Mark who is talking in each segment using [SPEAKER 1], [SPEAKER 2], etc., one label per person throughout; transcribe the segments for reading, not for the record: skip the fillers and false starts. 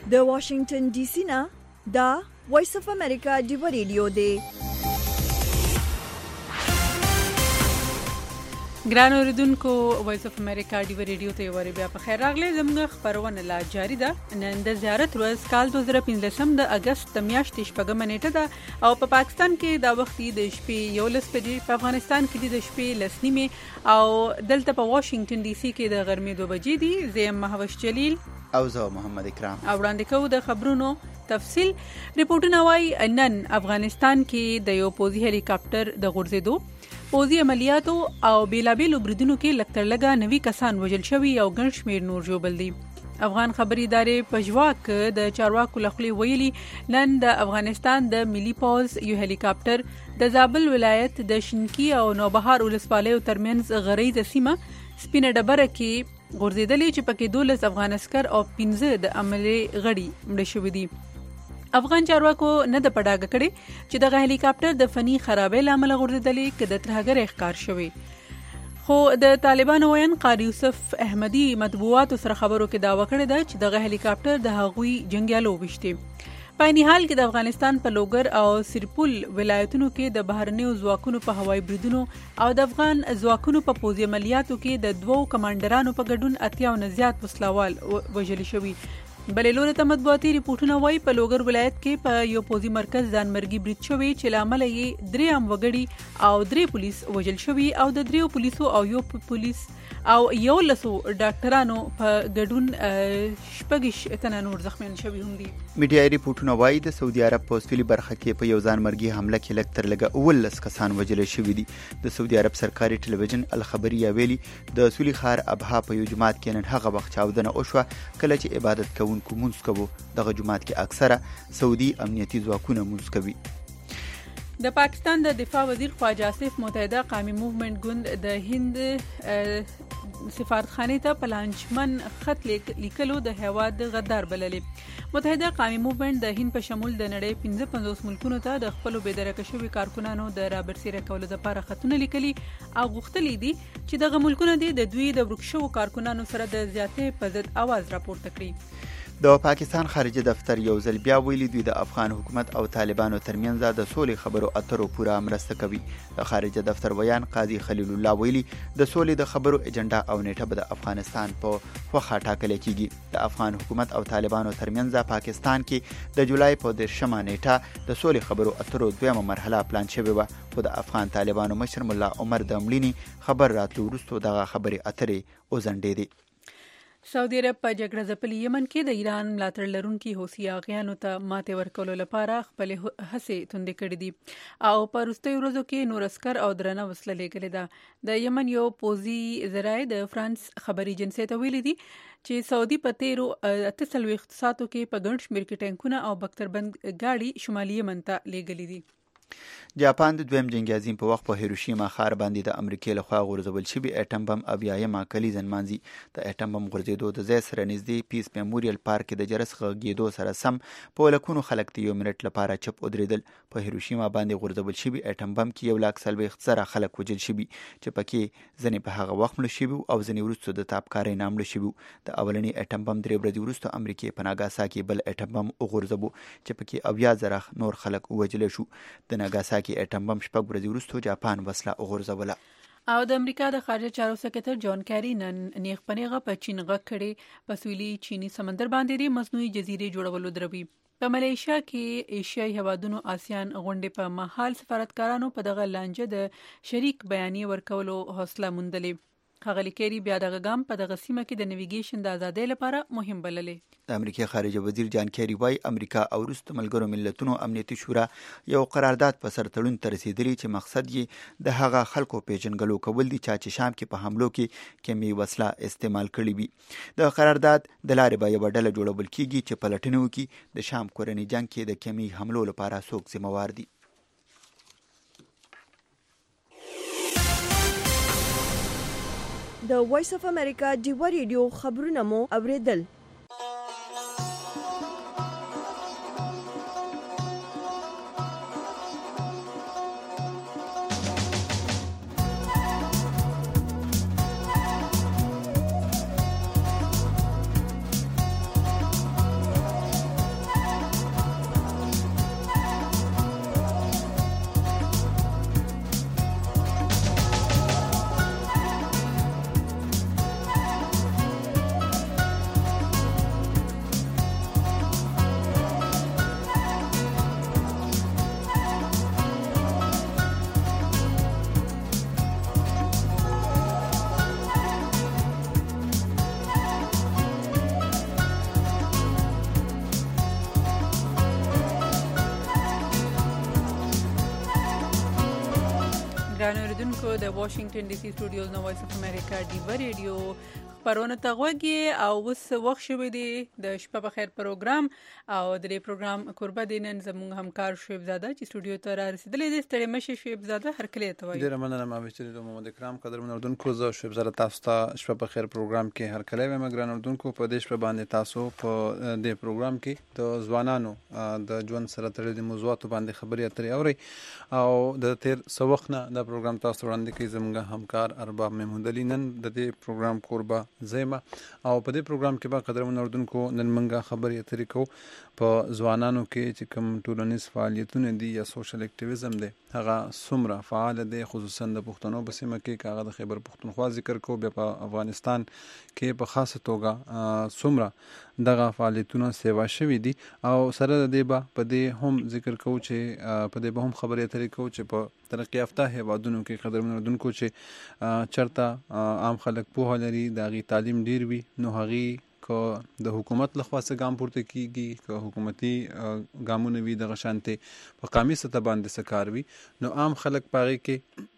[SPEAKER 1] د واشنگټن ډي سي نه دا وایس اف امریکا دی ریډیو دی.
[SPEAKER 2] ګران اوریدونکو وایس اف امریکا دی ریډیو ته وری بیا په خیر راغلی. زموږ خبرونه لا جاری ده. نن د زیارت ورځ کال 2015 د اگست میاشتې شپږم نیټه ده او په پاکستان کې دا وخت د شپې 11 بجې، په افغانستان کې د شپې 10 نیمه او دلته په واشنگټن ډي سي کې د غرمې 2 بجې دي. زم مهوش جلیل
[SPEAKER 3] او زه محمد اکرام
[SPEAKER 2] او وړاندې کوو د خبرونو تفصیل. ریپورتونه وايي نن افغانستان کې د یو پوځي هلی کاپټر د غورځېدو، پوځي عملیاتو او بیلابیلو بریدونو کې لکترلګه 90 کسان وژل شوي او ګڼ شمېر نور ژوبل دي. افغان خبري ادارې په ژواک د چارواکو لخوا ویلي نن د افغانستان د ملي پوځ یو هلی کاپټر د زابل ولایت د شینکی او نوبهار ولسوالیو ترمنځ غریزه سیمه سپینه ډبره کې غورځېدلې چې پکې 12 افغان عسكر او 15 د عملي غړي مړه شوي دي. افغان چارواکو نه د پډاګه کړي چې د هلی کاپټر د فني خرابې لامل غورځېدلې کې د ترهګر ښکار شوی. خو د طالبانو وین قاری یوسف احمدی مطبوعاتو سره خبرو کې داوا کړې ده چې د هلی کاپټر د هغوی جنگیالو وشته. په عین حال کې د افغانستان په لوګر او سرپل ولایتونو کې د بهرنیو ځواکونو په هوایي بریدونو او د افغان ځواکونو په پوځي عملیاتو کې د دوو کمانډرانو په ګډون 80 نه زیات وسلوال وژل شوي. بلې لوري ته مطبوعاتي ریپورتونه وايي په لوګر ولایت کې په یو پوځي مرکز ځانمرګي برید شوی چې لامل یې 3 عام وګړي او 3 پولیس وژل شوي او د 3 پولیسو او یو پولیس او یو لسو ډاکټرانو په ګډون شپږ تنه نور زخمیان شوي هم دي.
[SPEAKER 3] میډیايي ریپورتونه وايي د سعودي عرب په سویلي برخه کې په یو ځانمرګي حمله کې لکترلګه 19 کسان وژل شوي دي. د سعودي عرب سرکاري ټلویزیون الخبریه ویلي د سویلي خار ابها په یو جماعت کې نن هغه وخت چاودنه وشوه کله چې عبادت کوونکو مونږ کوو. دغه جماعت کې اکثره سعودي امنیتي ځواکونه مونږ کوي.
[SPEAKER 2] د پاکستان د دفاع وزیر خواجه آصف متحده قومي موومنټ ګوند د هند سفارتخانې ته په لانجمن خط لیکلو د هیواد غدار بللې. متحده قومي موومنټ د هند په شمول د نړۍ 55 ملکونو ته د خپل بېدرکه شوي کارکونانو د رابرسېره کولو لپاره خطونه لیکلي او غوښتلي دي چې دغه ملکونه د دوی د ورک شوو کارکونانو سره د زیاتې په ضد आवाज راپورته کړي.
[SPEAKER 3] د پاکستان خارجه دفتر یو ځل بیا ویلي دوی د افغان حکومت او طالبانو ترمنځ د سولې خبرو اترو پوره مرسته کوي. د خارجه دفتر ویان قاضي خلیل الله ویلي د سولې د خبرو ایجنډا او نیټه به د افغانستان په خوخه ټاکل کیږي. د افغان حکومت او طالبانو ترمنځ پاکستان کې د جولای په 10 نیټه د سولې خبرو اترو دویمه مرحله پلان شوې و، خو د افغان طالبانو مشر مولا عمر د مليني خبر راتلو وروسته دغه خبرې اترې وزندې دي.
[SPEAKER 2] سعودي عرب په جګړه ځپلي یمن کې د ایران ملاتړ لرونکي حوثي اغیانو ته ماتې ورکولو لپاره خپل هڅې توندې کړې دي او په وروستیو ورځو کې نور عسكر او درنه وسله لېږلې ده. د یمن یو پوځي ذرایع د فرانس خبري ایجنسۍ ته ویلي دي چې سعودي په 13 ساعتو کې په ګڼ شمېر کې ټانکونه او بختربند ګاډي شمالي یمن ته لېږلي دي.
[SPEAKER 3] جاپان د دویم جنگ عظیم په وخت په هیروشیما ښار باندې د امریکای لخوا غورځول شوي اټم بم اویایمه کلیزه نمانځي. د اټم بم غورځېدو د ځای سره نږدې پیس میموریل پارک کې د جرس غږېدو سره سم په لکونو خلک د 1 منټ لپاره چپ ودرېدل. په هیروشیما باندې غورځول شوي اټم بم کې 140,000 خلک وژل شوي چې پکې ځینې په هغه وخت مړه شوي او ځینې وروسته د تابکارۍ نه مړه شوي. د اولني اټم بم 3 ورځې وروسته امریکای په ناګاساکي بل اټم بم وغورځوو چې پکې 70,000 نور خلک وژل شو. د ناګاساکي اټم بم شپږ ورځې وروسته جاپان وسله وغورځوله.
[SPEAKER 2] او د امریکا د خارجه چارو سکرټر جان کیری نن نیغ پنیغه په چین غږ کړي په سویلي چینی سمندر باندې د مصنوعي جزیرې جوړولو دروي. په ملیشیا کې ایشیايي هیوادونو آسیان غونډې په محل سفارتکارانو په دغه لانجه د شریک بیانیه ورکولو حوصله موندلې. ښاغلي کیری بیا دغه ګام په دغه سیمه کې د نیویګیشن د ازادۍ لپاره مهم بللې.
[SPEAKER 3] د امریکا خارجه وزیر جان کیری وايي امریکا او وروسته ملګرو ملتونو امنیتي شورا یو قرارداد په سر تړون ته رسیدلی چې مقصد یې د هغه خلکو پیژنګلو کول دي چې شام کې په حملو کې کیمي وسله استعمال کړي وي. د قرارداد د لارې به یو ډله جوړول کیږي چې پلټنه وکړي د شام کورنۍ جنگ کې د کیمي حملو لپاره څوک ذمہوار دي.
[SPEAKER 1] د وایس اف امریکا دی ریډیو خبرونه مو اوریدل.
[SPEAKER 2] د واشنگټن ډي سي سټوډیوز نو وایس اف امریکا ډیوا ریډیو پرونه تغوږی او وس وخت شوه دی د شپه بخیر پروګرام او د دې پروګرام قربه دینن زموږ همکار شعیب زاده چې سټوډیو ته را رسیدلې دي. ستړي مشه شعیب زاده، هر کله ته وایي.
[SPEAKER 4] ډیره مننه ما چې د محمد اکرام قدرمن اردوونکو زه شعیب زاده تاسو ته شپه بخیر پروګرام کې هر کله وایم ګران اردوونکو. په دې شپه باندې تاسو په دې پروګرام کې د ځوانانو د ژوند سره تړلي موضوعات باندې خبرې اترې اوري او د تیر سوخنه د پروګرام تاسو وړاندې کوي زموږ همکار ارباب محمود علي. نن د دې پروګرام قربه زیمه او په دې پروګرام کې به قدرمن اردوونکو نن منګه خبرې اترې کوو په ځوانانو کې چې کوم ټولنیز فعالیتونه دي یا سوشل اکټیویزم دی هغه څومره فعال دی، خصوصا د پښتنو په سیمه کې هغه د خیبر پښتونخوا ذکر کوو، بیا په افغانستان کې په خاصه توګه څومره دغه فعالیتونه سیوا شوي دي او سره د دې به په دې هم ذکر کوو چې په دې به هم خبرې اترې کوو چې په ترقی یافته هیوادونو کې قدرمن اردوونکو چې چرته عام خلک پوهه لري د هغې تعلیم ډیر وي نو هغې که د حکومت لخوا څه ګام پورته کیږي، که حکومتي ګامونه وي دغه شانتې په قامي سطح باندې څه کار وي نو عام خلک په هغې کې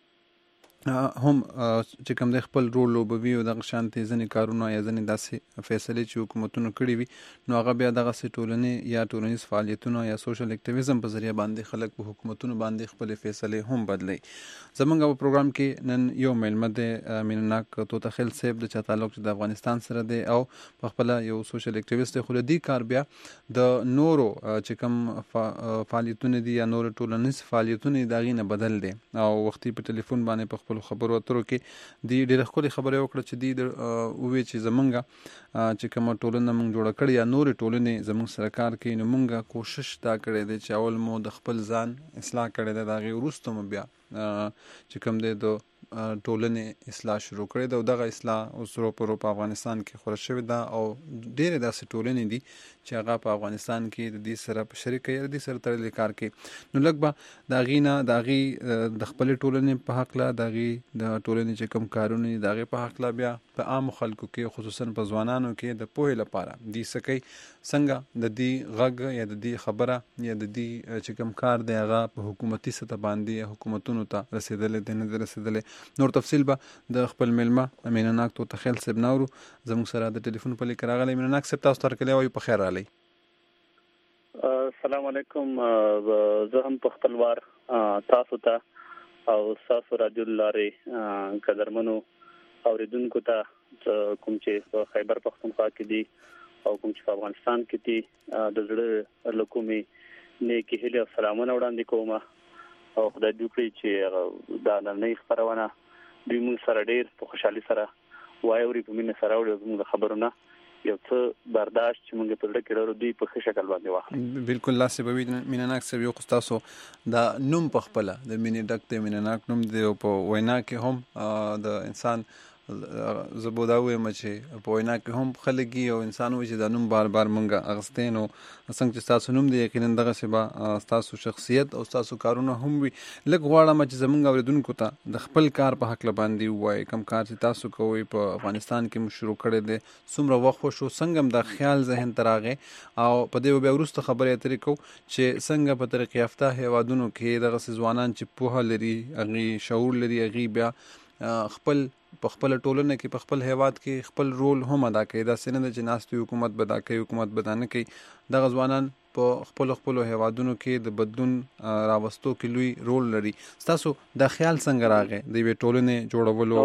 [SPEAKER 4] هم چې کوم د خپل رول لوبوي او دغه شانتې ځینې کارونه یا ځینې داسې فیصلې چې حکومتونو کړي وي نو هغه بیا دغسې ټولنې یا ټولنیز فعالیتونه یا سوشل اکټیویزم په ذریعه باندې خلک په حکومتونو باندې خپلې فیصلې هم بدلوي. زمونږ په پروګرام کې نن یو میلمه دی مینناک توتخیل صاحب د چا تعلق چې د افغانستان سره دی او په خپله یو سوشل اکټیویسټ دی، خو له دې کار بیا د نورو چې کوم فعالیتونه دي یا نورو ټولنیز فعالیتونه د هغې نه بدل دی او وختي په ټلیفون باندې په خپلو خبرو اترو کې دی ډېرې ښکلې خبرې وکړه چې دی وویل چې زمونږ چې کومه ټولنه موږ جوړه کړې یا نورې ټولنې زموږ سره کار کوي نو موږ کوشش دا کړی دی چې اول مو د خپل ځان اصلاح کړی دی، د هغې وروسته مو بیا چې کوم دی د ټولنې اصلاح شروع کړې ده او دغه اصلاح اوس روپرو په افغانستان کې خوره شوې ده او ډېرې داسې ټولنې دي چې هغه په افغانستان کې د دې سره په شریکه یا د دې سره تړلې کار کوي. نو لږ به د هغې نه د هغې د خپلې ټولنې په هکله د هغې د ټولنې چې کوم کارونه دي د هغې په هکله بیا په عامو خلکو کې خصوصا په ځوانانو کې د پوهې لپاره دوی څه کوي، څنګه د دې غږ یا د دې خبره یا د دې چې کوم کار دی هغه په حکومتي سطح باندې یا حکومتونو ته رسېدلی دی نه دی رسېدلی. نور تفصیل به د خپل میلمه مینناک توتخیل صاحب نورو. زموږ سره د ټلیفون په لیک راغلی. مینناک صاحب تاسو ته هرکلی وایو، په خیر راغلی.
[SPEAKER 5] السلام علیکم. زه هم په خپل وار تاسو ته او ستاسو رادیو لارې قدرمنو اورېدونکو ته کوم چې په خیبر پښتونخوا کې دي او کوم چې په افغانستان کې دي د زړه له کومې نیکې هیلې او سلامونه وړاندې کوم او خدای دې وکړي چې دا نننۍ خپرونه دوی موږ سره ډېر په خوشحالي سره واوري، په مینه سره واوري، زموږ خبرونه یو څه برداشت چې موږ په زړه کې لرو دوی په ښه شکل باندې واخلي.
[SPEAKER 4] بالکل لاسې به وي مینناک صاحب. یو خو ستاسو دا نوم په خپله د مینې ډک دی، مینناک نوم دی او په وینا کې هم د انسان زه به دا ووایم چې په وینا کې هم خلک او انسان وایي چې دا نوم بار بار مونږ اخیستی نو څنګه چې ستاسو نوم دی یقینا دغسې به ستاسو شخصیت او ستاسو کارونه هم وي. لږ غواړم چې زموږ اورېدونکو ته د خپل کار په هکله باندې ووایي، کوم کار چې تاسو کوئ په افغانستان کې مو شروع کړی دی، څومره وخت وشو، څنګه هم دا خیال ذهن ته راغی او په دې بیا وروسته خبرې اترې کوو چې څنګه په ترقي یافته هیوادونو کې دغسې ځوانان چې پوهه لري، هغې شعور لري، هغې بیا خپل په خپل ټولنه کې په خپل هیواد کې خپل رول هم ادا کوي. داسې نه ده چې ناستې حکومت به دا کوي حکومت به دا نه کوي. دغه ځوانان په خپلو هیوادونو کې د بدلون راوستو کې لوی رول لري. ستاسو دا خیال څنګه راغی د یوې ټولنې جوړولو؟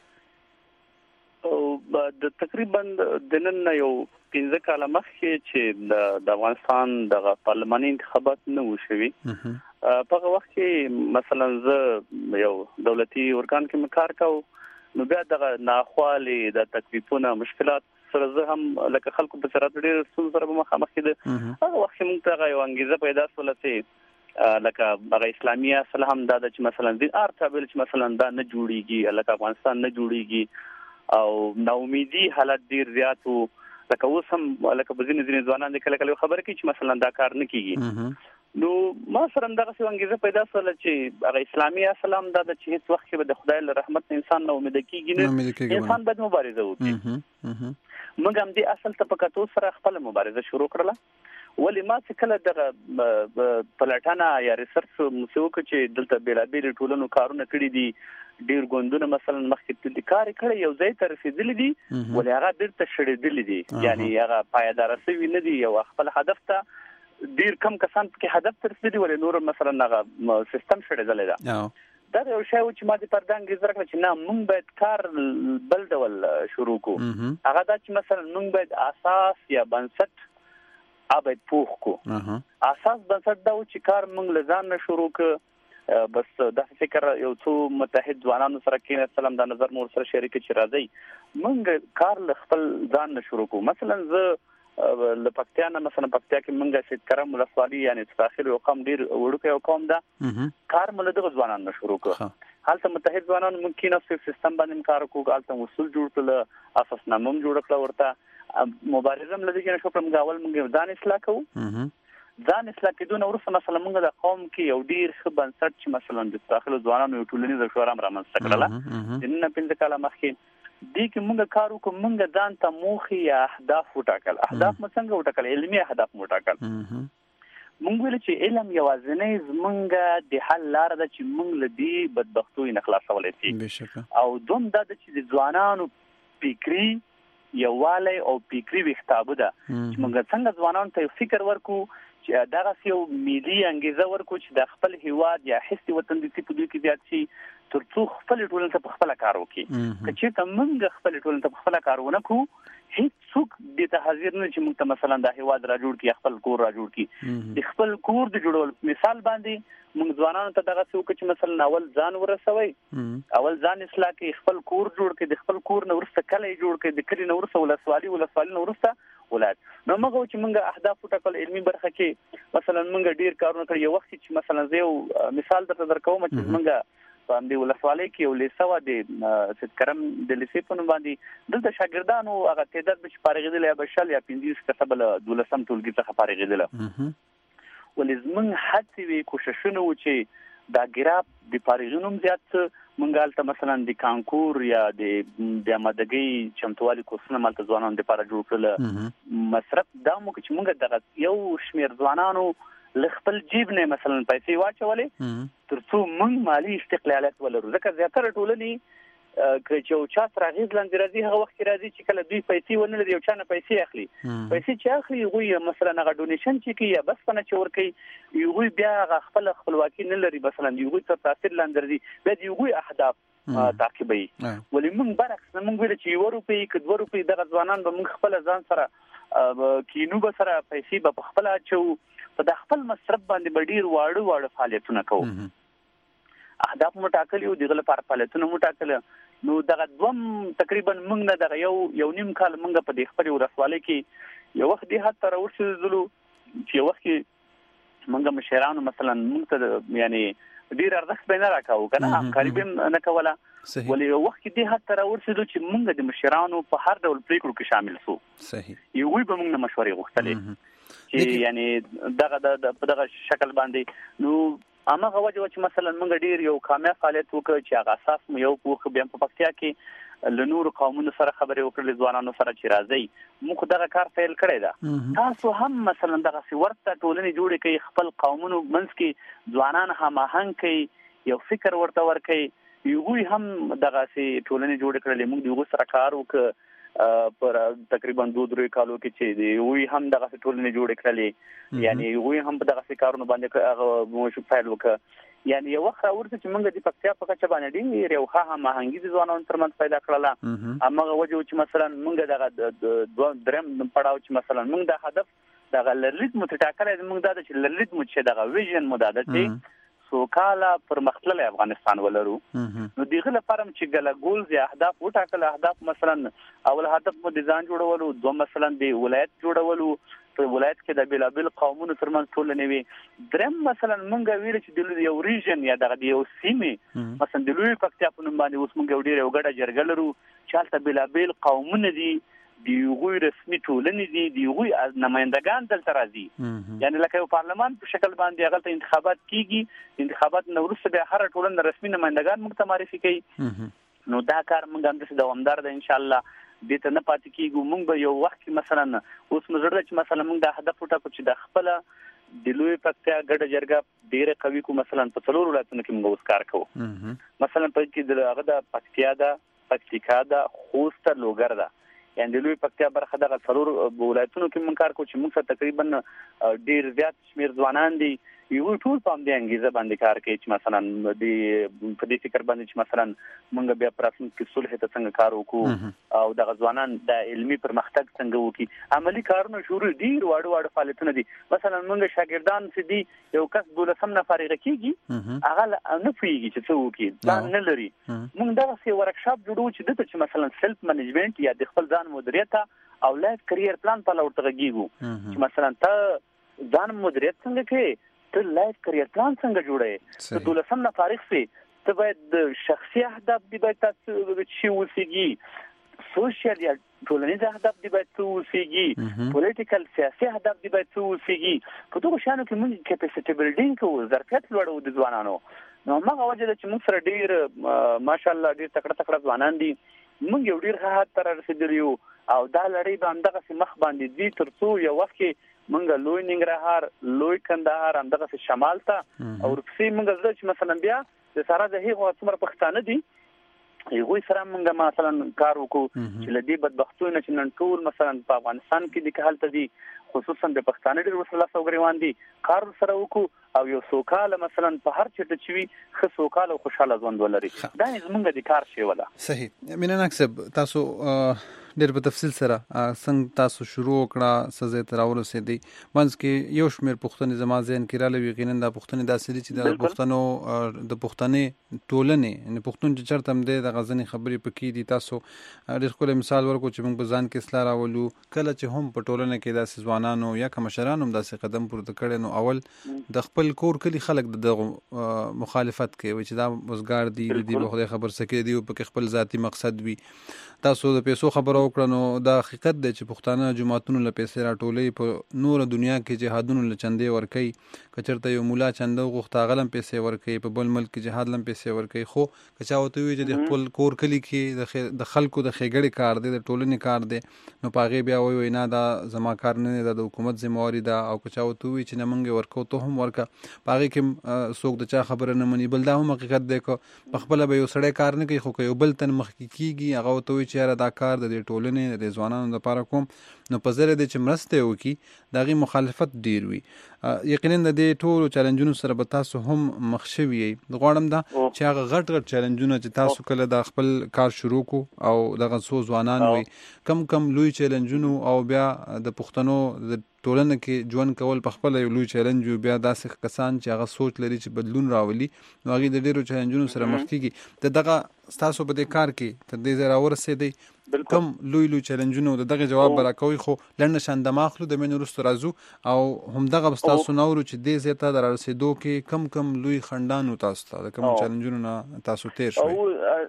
[SPEAKER 5] د تقریبا د نن یو 15 کاله مخکې چې د افغانستان د پارلماني انتخابات نه و شوي، په هغه وخت کې مثلا زه یو دولتي ارګان کې کار کوم نو بیا دغه ناخوالې د تکلیفونه مشکلات سره زه هم لکه خلکو په سره ډېر ستونزو سره به مخامخ کېده. هغه وخت کې موږ ته یو انګېزه پیدا شوله چې لکه هغه اسلامي اصل هم دا ده چې مثلا د ارتابل چې مثلا دا نه جوړیږي، لکه افغانستان نه جوړیږي او ناامیدي حالت ډېر زیات وو. لکه اوس هم لکه په ځینې ځوانان د کله کله خبره کوي چې مثلا دا کار نه کیږي. نو ما سره دغه څه انګیزه پیدا شوله چې هغه اسلامي اسلام دا د چې هیڅ وخت کې د خدای له رحمت انسان نه امید کیږي نه، انسان باید مبارزه وکړي. موږ هم دې اصل ته په کتو سره خپل مبارزه شروع کړله. ولی ما چې کله دغه پلټنه یا ریسرچ مسوک چې دلته بیلابیل ټولنو کارونه کړی دي ډیر ګوندونه مثلا مخکې د کار کړي یو ځای ته رسیدلی دي ولې هغه بیرته شړېدلی دي یعنی هغه پایدار شوی نه دي یو خپل هدف ته ډیر کم کسان کې هدف ته رسیدي ولې نور مثلا هغه سیستم شړېدلی ده دا یو شی چې ما د پردانګ زرکړه چې نه موږ باید کار بل ډول شروع کو هغه دا چې مثلا موږ باید اساس یا بنسټ باید پوښ کو اساس بنسټ دا چې کار موږ لزان نه شروع کو بس دا فکر یو څو متحد ځوانانو سره کې سلام د نظر مور سره شریک چې راځي موږ کار ل خپل ځان نه شروع کو مثلا زه ل پکتیا نه مثلا پکتیا کې موږ چې کرم ولسوالي یعنی داخل یو قوم ډیر وړوکی یو قوم ده کار مله د ځوانانو نه شروع کو حالت متحد ځوانانو ممکن نو سیستم باندې کار کوو حالت اصول جوړ کړل اساس نامه جوړ کړل ورته مبارزه مله کې نشو په مغاول موږ ځان اصلاح کوو ځان اصلاح کېدون ورسره مثلا موږ د قوم کې یو ډیر ښه بنسټ چې مثلا د داخلو ځوانانو یو ټولنیز شورا رامنځته کړله د نن 15 کاله مخکې دې کې موږ کار وکړو موږ ځان ته موخي یا اهداف وټاکل اهداف مو څنګه وټاکل علمي اهداف مو وټاکل موږ ویل چې علم یوازینی زمونږ د حل لار ده چې موږ له دې بدبختۍ نه خلاصولای شو او دوم دا چې د ځوانانو فکری یووالی او فکری وختابه ده چې موږ څنګه ځوانانو ته فکر ورکو چې دا غو ملي انګیزه ورکو چې د خپل هیواد یا حس وطن د په دوی کې زیات شي ترڅو خپل ټولنه ته خپل کار وکړي چې موږ خپل ټولنه ته خپل کار ونکو هیڅ څوک د ته حاضر نه چې موږ ته مثلا د هیواد را جوړ کی خپل کور را جوړ کی د خپل کور د جوړول مثال باندې موږ ځوانانو ته دغه څوک چې مثلا اول ځان ورسوي اول ځان اصلاح کی خپل کور جوړ کی د خپل کور نو ورسته کله جوړ کی د کلی نو ورسته ولسوالي نو ورسته ولایت نو موږ چې موږ اهداف ټاکل علمي برخه کې مثلا موږ ډیر کارونه کړی یو وخت چې مثلا زه مثال درکوم چې موږ په دې ولسوالۍ کې یو لیسه و د ستکرم د لیسې په نوم باندې دلته شاګردانو هغه تعداد به فارغېدل یا بشل یا 15 کسبل دولسم ټولګي څخه فارغېدل ولې زمونږ هڅې وی کوششونه و چې دا ګراف د فارغینوم زیات منګال ته مثلا د کانکور یا د امادګۍ چمتووالي کورسونه مالته ځوانانو لپاره جوړ کړل مصرف دا مو چې موږ دغه یو شمیر ځوانانو لخپل جیب نه مثلا پیسې واچولې ترڅو موږ مالی استقلالیت ولرو ځکه زیاتره ټولنې چې یو چا ترغیز لاندې راځي هغه وخت راځي چې کله دوی پیسې ونه لري یو چا نه پیسې اخلي پیسې چې اخلي یو مثلا هغه ډونیشن چې کوي یا بس پنه چې ورکي یو بیا خپل خپلواکي نه لري مثلا یو تر تاثیر لاندې راځي بیا یو اهداف تعقیبي ولې موږ برعکس موږ ویل چې 1 روپۍ ک 2 روپۍ د ځوانان به موږ خپل ځان سره کینو به سره پیسې به خپل اچو په د خپل مصرف باندې ډیر واړه فعالیتونه کوو اهداف مو ټاکلی او دغه لپاره فعالیتونه مو ټاکل نو دغه دوم تقریبا موږ نه دغه یو نیم کال موږ په دې خپل ورسواله کې یو وخت دې حتی راورسېدلو چې یو وخت کې موږ مشرانو مثلا موږ ته یعنی ډیر ارزښت به نه راکاو کنه همکاري به نه کوله ولې یو وخت کې دې حتی راورسېدو چې موږ د مشرانو په هر ډول پریکړو کې شامل شو صحیح یو به موږ مشورې غوښتلې چې یعنی دغه شکل باندې نو امغه وجه چې مثلا موږ ډیر یو کامیاب فعالیت وکړ چې هغه اساس مو یو پوښ بیا په پکتیا کې لنور قومونو سره خبرې وکړلې ځوانانو سره چې راځي موږ دغه کار فعال کړی دا تاسو هم مثلا دغه ورته ټولنې جوړې کوي خپل قومونو منځ کې ځوانان هم هنګ کوي یو فکر ورته ورکوي یو هم دغه ټولنې جوړې کړلې موږ دغه سره کار وکړ پر تقریبا 2-3 کالو کې چې دی وی هم دغه ټولنې جوړ کړلې یعنی وی هم دغه کارونه باندې هغه مو شو فعال وکړ یعنی یو وخت ورته چې موږ د پکتیا په کچه باندې ډیر یو ښه هماهنګي د ځوانانو ترمنځ پیدا کړله امغه وجه چې مثلا موږ دغه درم پړاو چې مثلا موږ د هدف دغه لرلید متټاکلې موږ د لرلید مو چې دغه ویژن مو د چې سوکاله پرمختللي افغانستان ولرو نو دغه لپاره چې ګل ګولز یا اهداف وټاکل اهداف مثلا اول هدف مو د ځان جوړولو دوه مثلا د ولایت جوړولو په ولایت کې د بلابل قومونو ترمنځ ټولنې وي درم مثلا مونږ ویل چې د یو ریجن یا د یو سیمه مثلا د لوی پکتیا په نوم باندې اوس مونږ ډیر یو ګډه جرګه لرو چې تل بلابل قومونه دي دی یوغوی رسمي ټولنې دي دی یوغوی نمائندگان دلته راځي یعنی لکه یو پارلمان په شکل باندې هغه ته انتخابات کیږي انتخابات نو وروسته به هر ټولنه رسمي نمائندگان موږ ته معرفي کوي نو دا کار موږ هم د دوامدار ده ان شاء الله دې ته نه پاتې کیږو موږ به یو وخت مثلا اوس مزړه چې مثلا موږ د هدف وټاکو چې د خپل د لوی پکتیا ګډه جرګه ډیره قوي کو مثلا په څلور ولایتونو کې موږ وسکار کوو مثلا په کې د هغه د پکتیا د پکتیکا د خوست لوګر ده یعنی د لوی پکتیا برخه د څلور ولایتونو کې موږ کار کوو چې موږ سره تقریبا ډیر زیات شمیر ځوانان دي یو ټول په دې انګیزه باندې کار کوي چې مثلا د په دې فکر باندې چې مثلا موږ بیا پراسن کې صلح ته څنګه کار وکړو او د ځوانان د علمي پرمختګ څنګه وکړي عملی کارونه شروع ډیر واړه فعالیتونه دي مثلا موږ شاګردان چې دي یو کس 12 نه فارغ کیږي هغه نه پیږي چې څه وکړي دا نه لري موږ دا څه ورکشاپ جوړو چې مثلا سلف منیجمنت یا د خپل ځان مدیریت او لایف کرییر پلان په لور ترغیږو چې مثلا ته ځان مدیریت څنګه کوي ته لایف کرییر پلان څنګه جوړې ته 12 نه فارغ سي ته باید شخصي اهداف دی باید تاسو چې وسیږي سوشل یا ټولنیز اهداف دی باید وسیږي پولیټیکل سیاسي اهداف دی باید وسیږي په دغه شانو کې موږ کیپاسټی بلډینګ کوو ظرفیت لوړو د ځوانانو نو هغه وجه ده چې موږ سره ډیر ماشاءالله ډیر تکړه ځوانان دي موږ یو ډیر ښه حد تر رسیدلیو او دا لړۍ باندې دغه مخ باندې دي ترڅو یو وخت کې منګه لوی ننګرهار لوی کندهار همدغه شمال ته او رکسي منګه زړه چې مثلا بیا د سره د هیغه څومره پښتانه دي یو سره منګه مثلا کار وکړو چې لدی بدبختونه چې نن ټول مثلا په افغانستان کې د حالت دي خصوصا د پښتانه ډېر وسله سوګریوان دي کار سره وکړو او یو سوکاله مثلا په هر چیرته چې وي خو سوکاله او خوشاله ژوند ولري دا زمونږ د کار شی ولا
[SPEAKER 4] صحیح مینه نکسب تاسو ډېر په تفصیل سره څنګه تاسو شروع کړه سزا تر ورسېدي منځ کې یو شمېر پښتني زما ذهن کې را لوي یقینا د پښتني داسې دي چې د پښتنو د پښتني ټولنې ان پښتون چې چرته هم دي د غزنی خبرې پکې دي تاسو ډېر خپل مثال ورکو چې موږ په ځان کې اصلاح راولو کله چې هم په ټولنه کې داسې ځوانانو یا کمشرانو داسې قدم پورته کړي نو اول د خپل کور کلی خلک د مخالفت کوي چې دا وزګار دي د خدای خبر سکه دي او په خپل ذاتی مقصد وي تاسو د پیسو خبرو کړنو دا حقیقت دی چې پښتانه جماعتونو له پیسې راټولې په نور دنیا کې جهادونو له چندې ورکي کچرته یو مولا چنده غوښته غلم پیسې ورکي په بل ملک کې جهاد لم پیسې ورکي خو کچا وته وي چې د خپل کور کلی کې د خلکو د خېګړې کار دی د ټولنې کار دی نو پاغه بیا وای نه دا زما کار نه دی د حکومت ذمہواری ده او کچا وته وي چې نمنګ ورکو ته هم ورکا پاغه کې څوک د چا خبره نه مني بل دا هم حقیقت دی کو په خپل به یو سړی کار نه کوي خو یو بل تن مخ کیږي هغه وته وي چې دا کار د ټولنې د ځوانانو لپاره کوم نو په زره د چې مرسته وکي دغه مخالفت ډیر وي یقینا د دې ټولو چیلنجونو سره به تاسو هم مخ شوي غواړم دا چې هغه غټ چیلنجونه چې تاسو کله د خپل کار شروع کو او دغه څو ځوانان وي کم لوی چیلنجونو او بیا د پښتنو د ټولنه کې ژوند کول په خپل یو لوی چیلنج بیا داسې کسان چې هغه سوچ لري چې بدلون راولي نو هغه د ډیرو چیلنجونو سره مخ کیږي دغه تاسو په دې کار کې تر دې زرا ورسېدي کم لوی چیلنجونو دغه جواب براکوي خو لنډ شاند ماخلو د منو رستو رازو او هم دغه تاسو نورو چې دې زیاته در رسیدو کې کم لوی خندانو تاسو ته کم چیلنجونو نه تاسو تیر شوي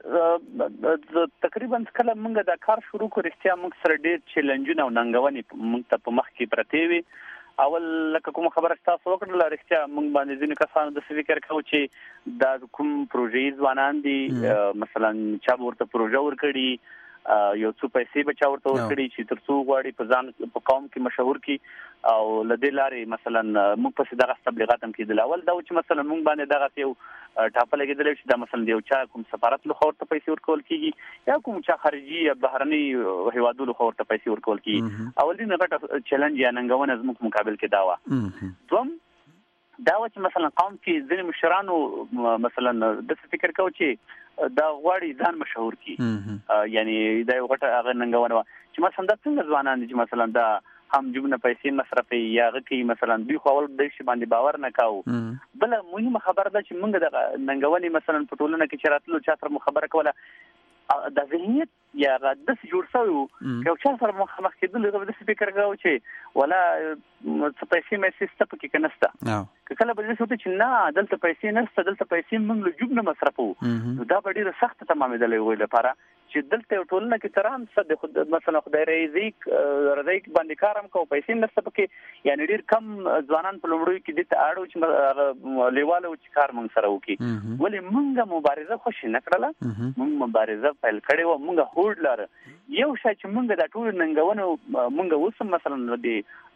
[SPEAKER 5] تقریبا کله موږ دا کار شروع کړو رښتیا موږ سره ډېر چیلنجونه او ننګونې موږ ته په مخ کې پرته وي اول لکه کوم خبره تاسو وکړه رښتیا موږ باندې ځینې کسانو د فکر کوي چې دا کوم پروژې ځوانان دي مثلا چا ورته پروژه ورکړي یو څو پیسې بچا ورته ورکړي چې ترڅو غواړي په ځان په قوم کې مشهور کی او لدې لارې مثلا موږ په دغه تبلیغات هم کېدل اول دا چې مثلا موږ باندې دغه یو ټاپه لګیدل چې دا مثلا یو چا کوم سفارت له خور ته پیسې ورکول کیږي یا کوم چا خارجي یا بهرني هیوادونو خور ته پیسې ورکول کیږي اولین غټه چیلنج یا ننګونه زموږ مقابل کې داوا دوم دا چې مثلا قوم کې ځینې مشرانو مثلا د فکر کوي چې دا غواړي ځان مشهور کی یعنی دا یو غټه هغه ننګونه چې مثلا د څنګه ځوانان دي چې مثلا دا هم جبنه پیسې مصرفي یا غکی مثلا دوی خو ول د شي باندې باور نه کاو بل مهمه خبره ده چې موږ د ننګونې مثلا په ټولنه کې چراتلو چا سره خبره کوله د ذهنیت یا غدس جوړ شوی یو چا سره مخ کېدل د فکر کوي چې ولا څه پیسې مې ستپ کې کنهسته کله به څه ته چې نه دلته پیسې نشته دلته پیسې موږ له جوب نه مصرفو دا به ډیره سخت تمامېدلې وي لپاره چې دلته ټولنه کې ترام څه د خود مثلا خدای رزق باندې کارم کو پیسې نشته پکې یعنی ډیر کم ځوانان په لومړی کې د اړو چې لیواله چې کار موږ سره وکي ولی موږ مبارزه خوشی نکړه موږ مبارزه پیل کړې و موږ هوډ لاره یو شای چې موږ د ټول ننګونو موږ وسم مثلا د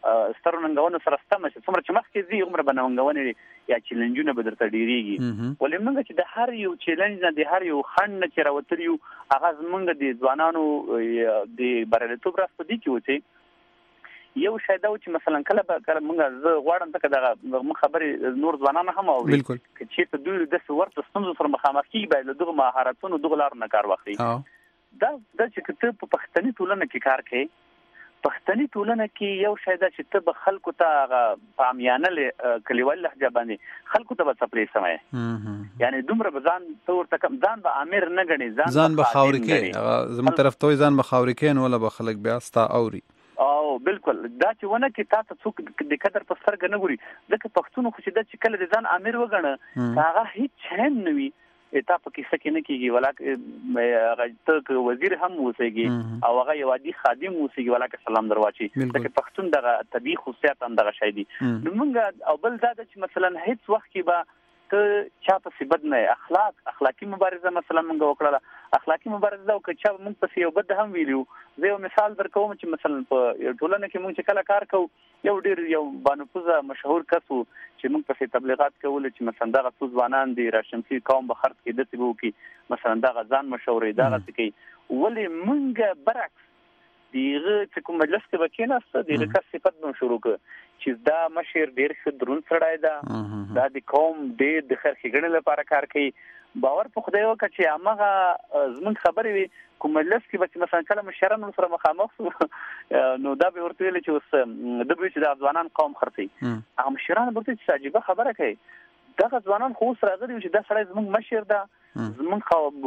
[SPEAKER 5] ستر ننګونو سره ستمه چې څومره چې مخکې زی عمر بنونګونه یا چیلنجونه به درته ډیریږي ولې موږ چې د هر یو چیلنج نه د هر یو خنډ نه چې راوتریو هغه زمونږ د ځوانانو د بریالیتوب راز په دې کې وته یو شاید او چې مثلا کله موږ زه غواړم ته دا خبرې نور ځوانان هم اوري چې ته دوی د ورته ستونزو سره مخامخ کیږي باید دغه مهارتونو دغه لار نه کار واخلي دا چې ته په پښتني ټولنه کې کار کوي پښتني ټولنه کې یو شاید چې ته به خلکو ته پامیانه کلیوال لهجه باندې خلکو ته به سپلې سمای یعنی دومره بزان تور تکم ځان به امیر نه غني
[SPEAKER 4] ځان به خاورې زموږ طرف ته ځان به خاورې کین ولا به خلک بیا ستا اوري
[SPEAKER 5] او بالکل دا چې ونه کې تاسو څوک د قدر په سترګ نه ګوري ځکه پښتون خو چې د چې کله د ځان امیر وګڼه هغه هیڅ هم نه وي تا په کیسه کې نه کیږي ولا ته وزیر هم وسېږي او هغه یو عادي خادم وسېږي ولا که سلام درواچي چې پښتون دغه طبيعي خصوصیات هم دغه شای دي نو موږ او بل دا چې مثلا هیڅ وخت کې به ته چا په سبد نه اخلاقی مبارزه مثلا موږ وکړه اخلاقی مبارزه او که چا موږ په یو بد هم ویلو زه یو مثال درکوم چې مثلا په ټولنه کې موږ چې کله کار کوو یو ډیر یو بانفوزه مشهور کسو چې موږ په تبلیغات کول چې مثلا دغه ځوانان دي راشمسي قوم به خرڅ کې دته وو کې مثلا دغه ځان مشورې دغه کې ولې موږ برعکس دیغه چې کوم مجلس کې وکیناسته دیغه کا صفت نو شروع ک چې دا مشر ډیر ښه درون سړای دا د قوم ډیر د خیر ښېګڼې لپاره کار کوي باور په خدای وکړه چې هغه زمونږ خبرې وي کوم مجلس کې چې مثلا کله مشران سره مخامخ نو دا به ورته ویل چې اوس د به چې د ځوانان قوم خرڅي هغه مشران ورته چې عجیبه خبره کوي دغه ځوانان خو سره غوړي چې دا سړی زمونږ مشر ده زمونږ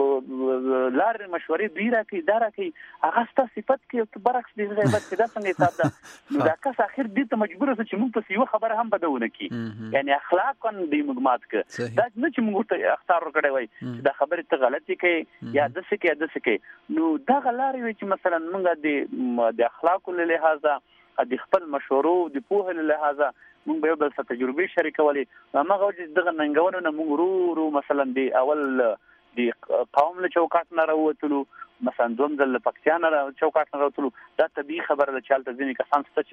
[SPEAKER 5] لار مشورې دوی راکې دا راکې هغه ستاسو صفت کې برعکس دي غیبت کې دا څنګه حساب ده نو دا کس اخر دې ته مجبور اوسه چې موږ په یو خبره هم بدونه کی یعنی اخلاقاً دې مګمات ک دا نه چې موږ ته اختیار ورکړی وای چې دا خبره ته غلطي کوي یا د څه کې نو دا غلار وي چې مثلا موږ د اخلاقو له لحاظه د خپل مشورو د پوهه له لحاظه موږ به بل څه تجربه شریکولې هغه چې دغه ننګونو نه موږ رو مثلا دی اول دی قوم له چوکاټ نه راوتلو مثلا دوم ځل پکتیا نه چوکاټ نه راوتلو دا طبيعي خبره ده چې ځینې کسان څه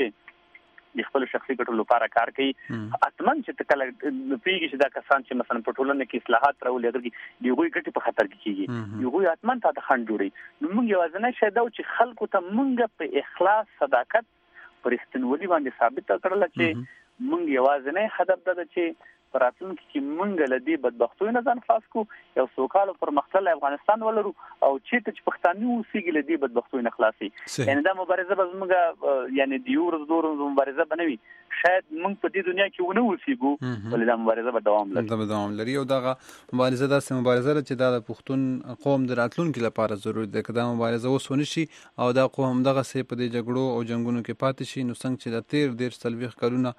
[SPEAKER 5] چې د خپل شخصي ګټو لپاره کار کوي اتمن چې کله پیږي چې دا کسان چې مثلا په ټولنه کې اصلاحات راولي درګي دیغوي ګټي په خطر کې کیږي دیغوي اتمن ته خنډ جوړي نو موږ یوازنه شاید او چې خلکو ته موږ په اخلاص صداقت پرستنولي باندې ثابت کړل چې موږ یوازنه هدف ده چې پراتون کې موږ له دې بدبختۍ نه ځان خلاص کو یو سوکاله پرمختللی افغانستان ولرو او چې پښتانه اوسېږي له دې بدبختۍ نه خلاصي یعنی دا مبارزه به موږ یعنی د یو ورځ دور مبارزه بنوي شاید موږ په دې دنیا کې ونه اوسېږو ولې دا مبارزه به
[SPEAKER 4] دوام لري او دغه مبارزه داسې مبارزه چې دا د پښتون قوم د راتلونکو لپاره ضروري ده که دا مبارزه وسونه شي او دا قوم دغه سه په دې جګړو او جنگونو کې پاتې شي نو څنګه چې د 13 سلويخ کلونه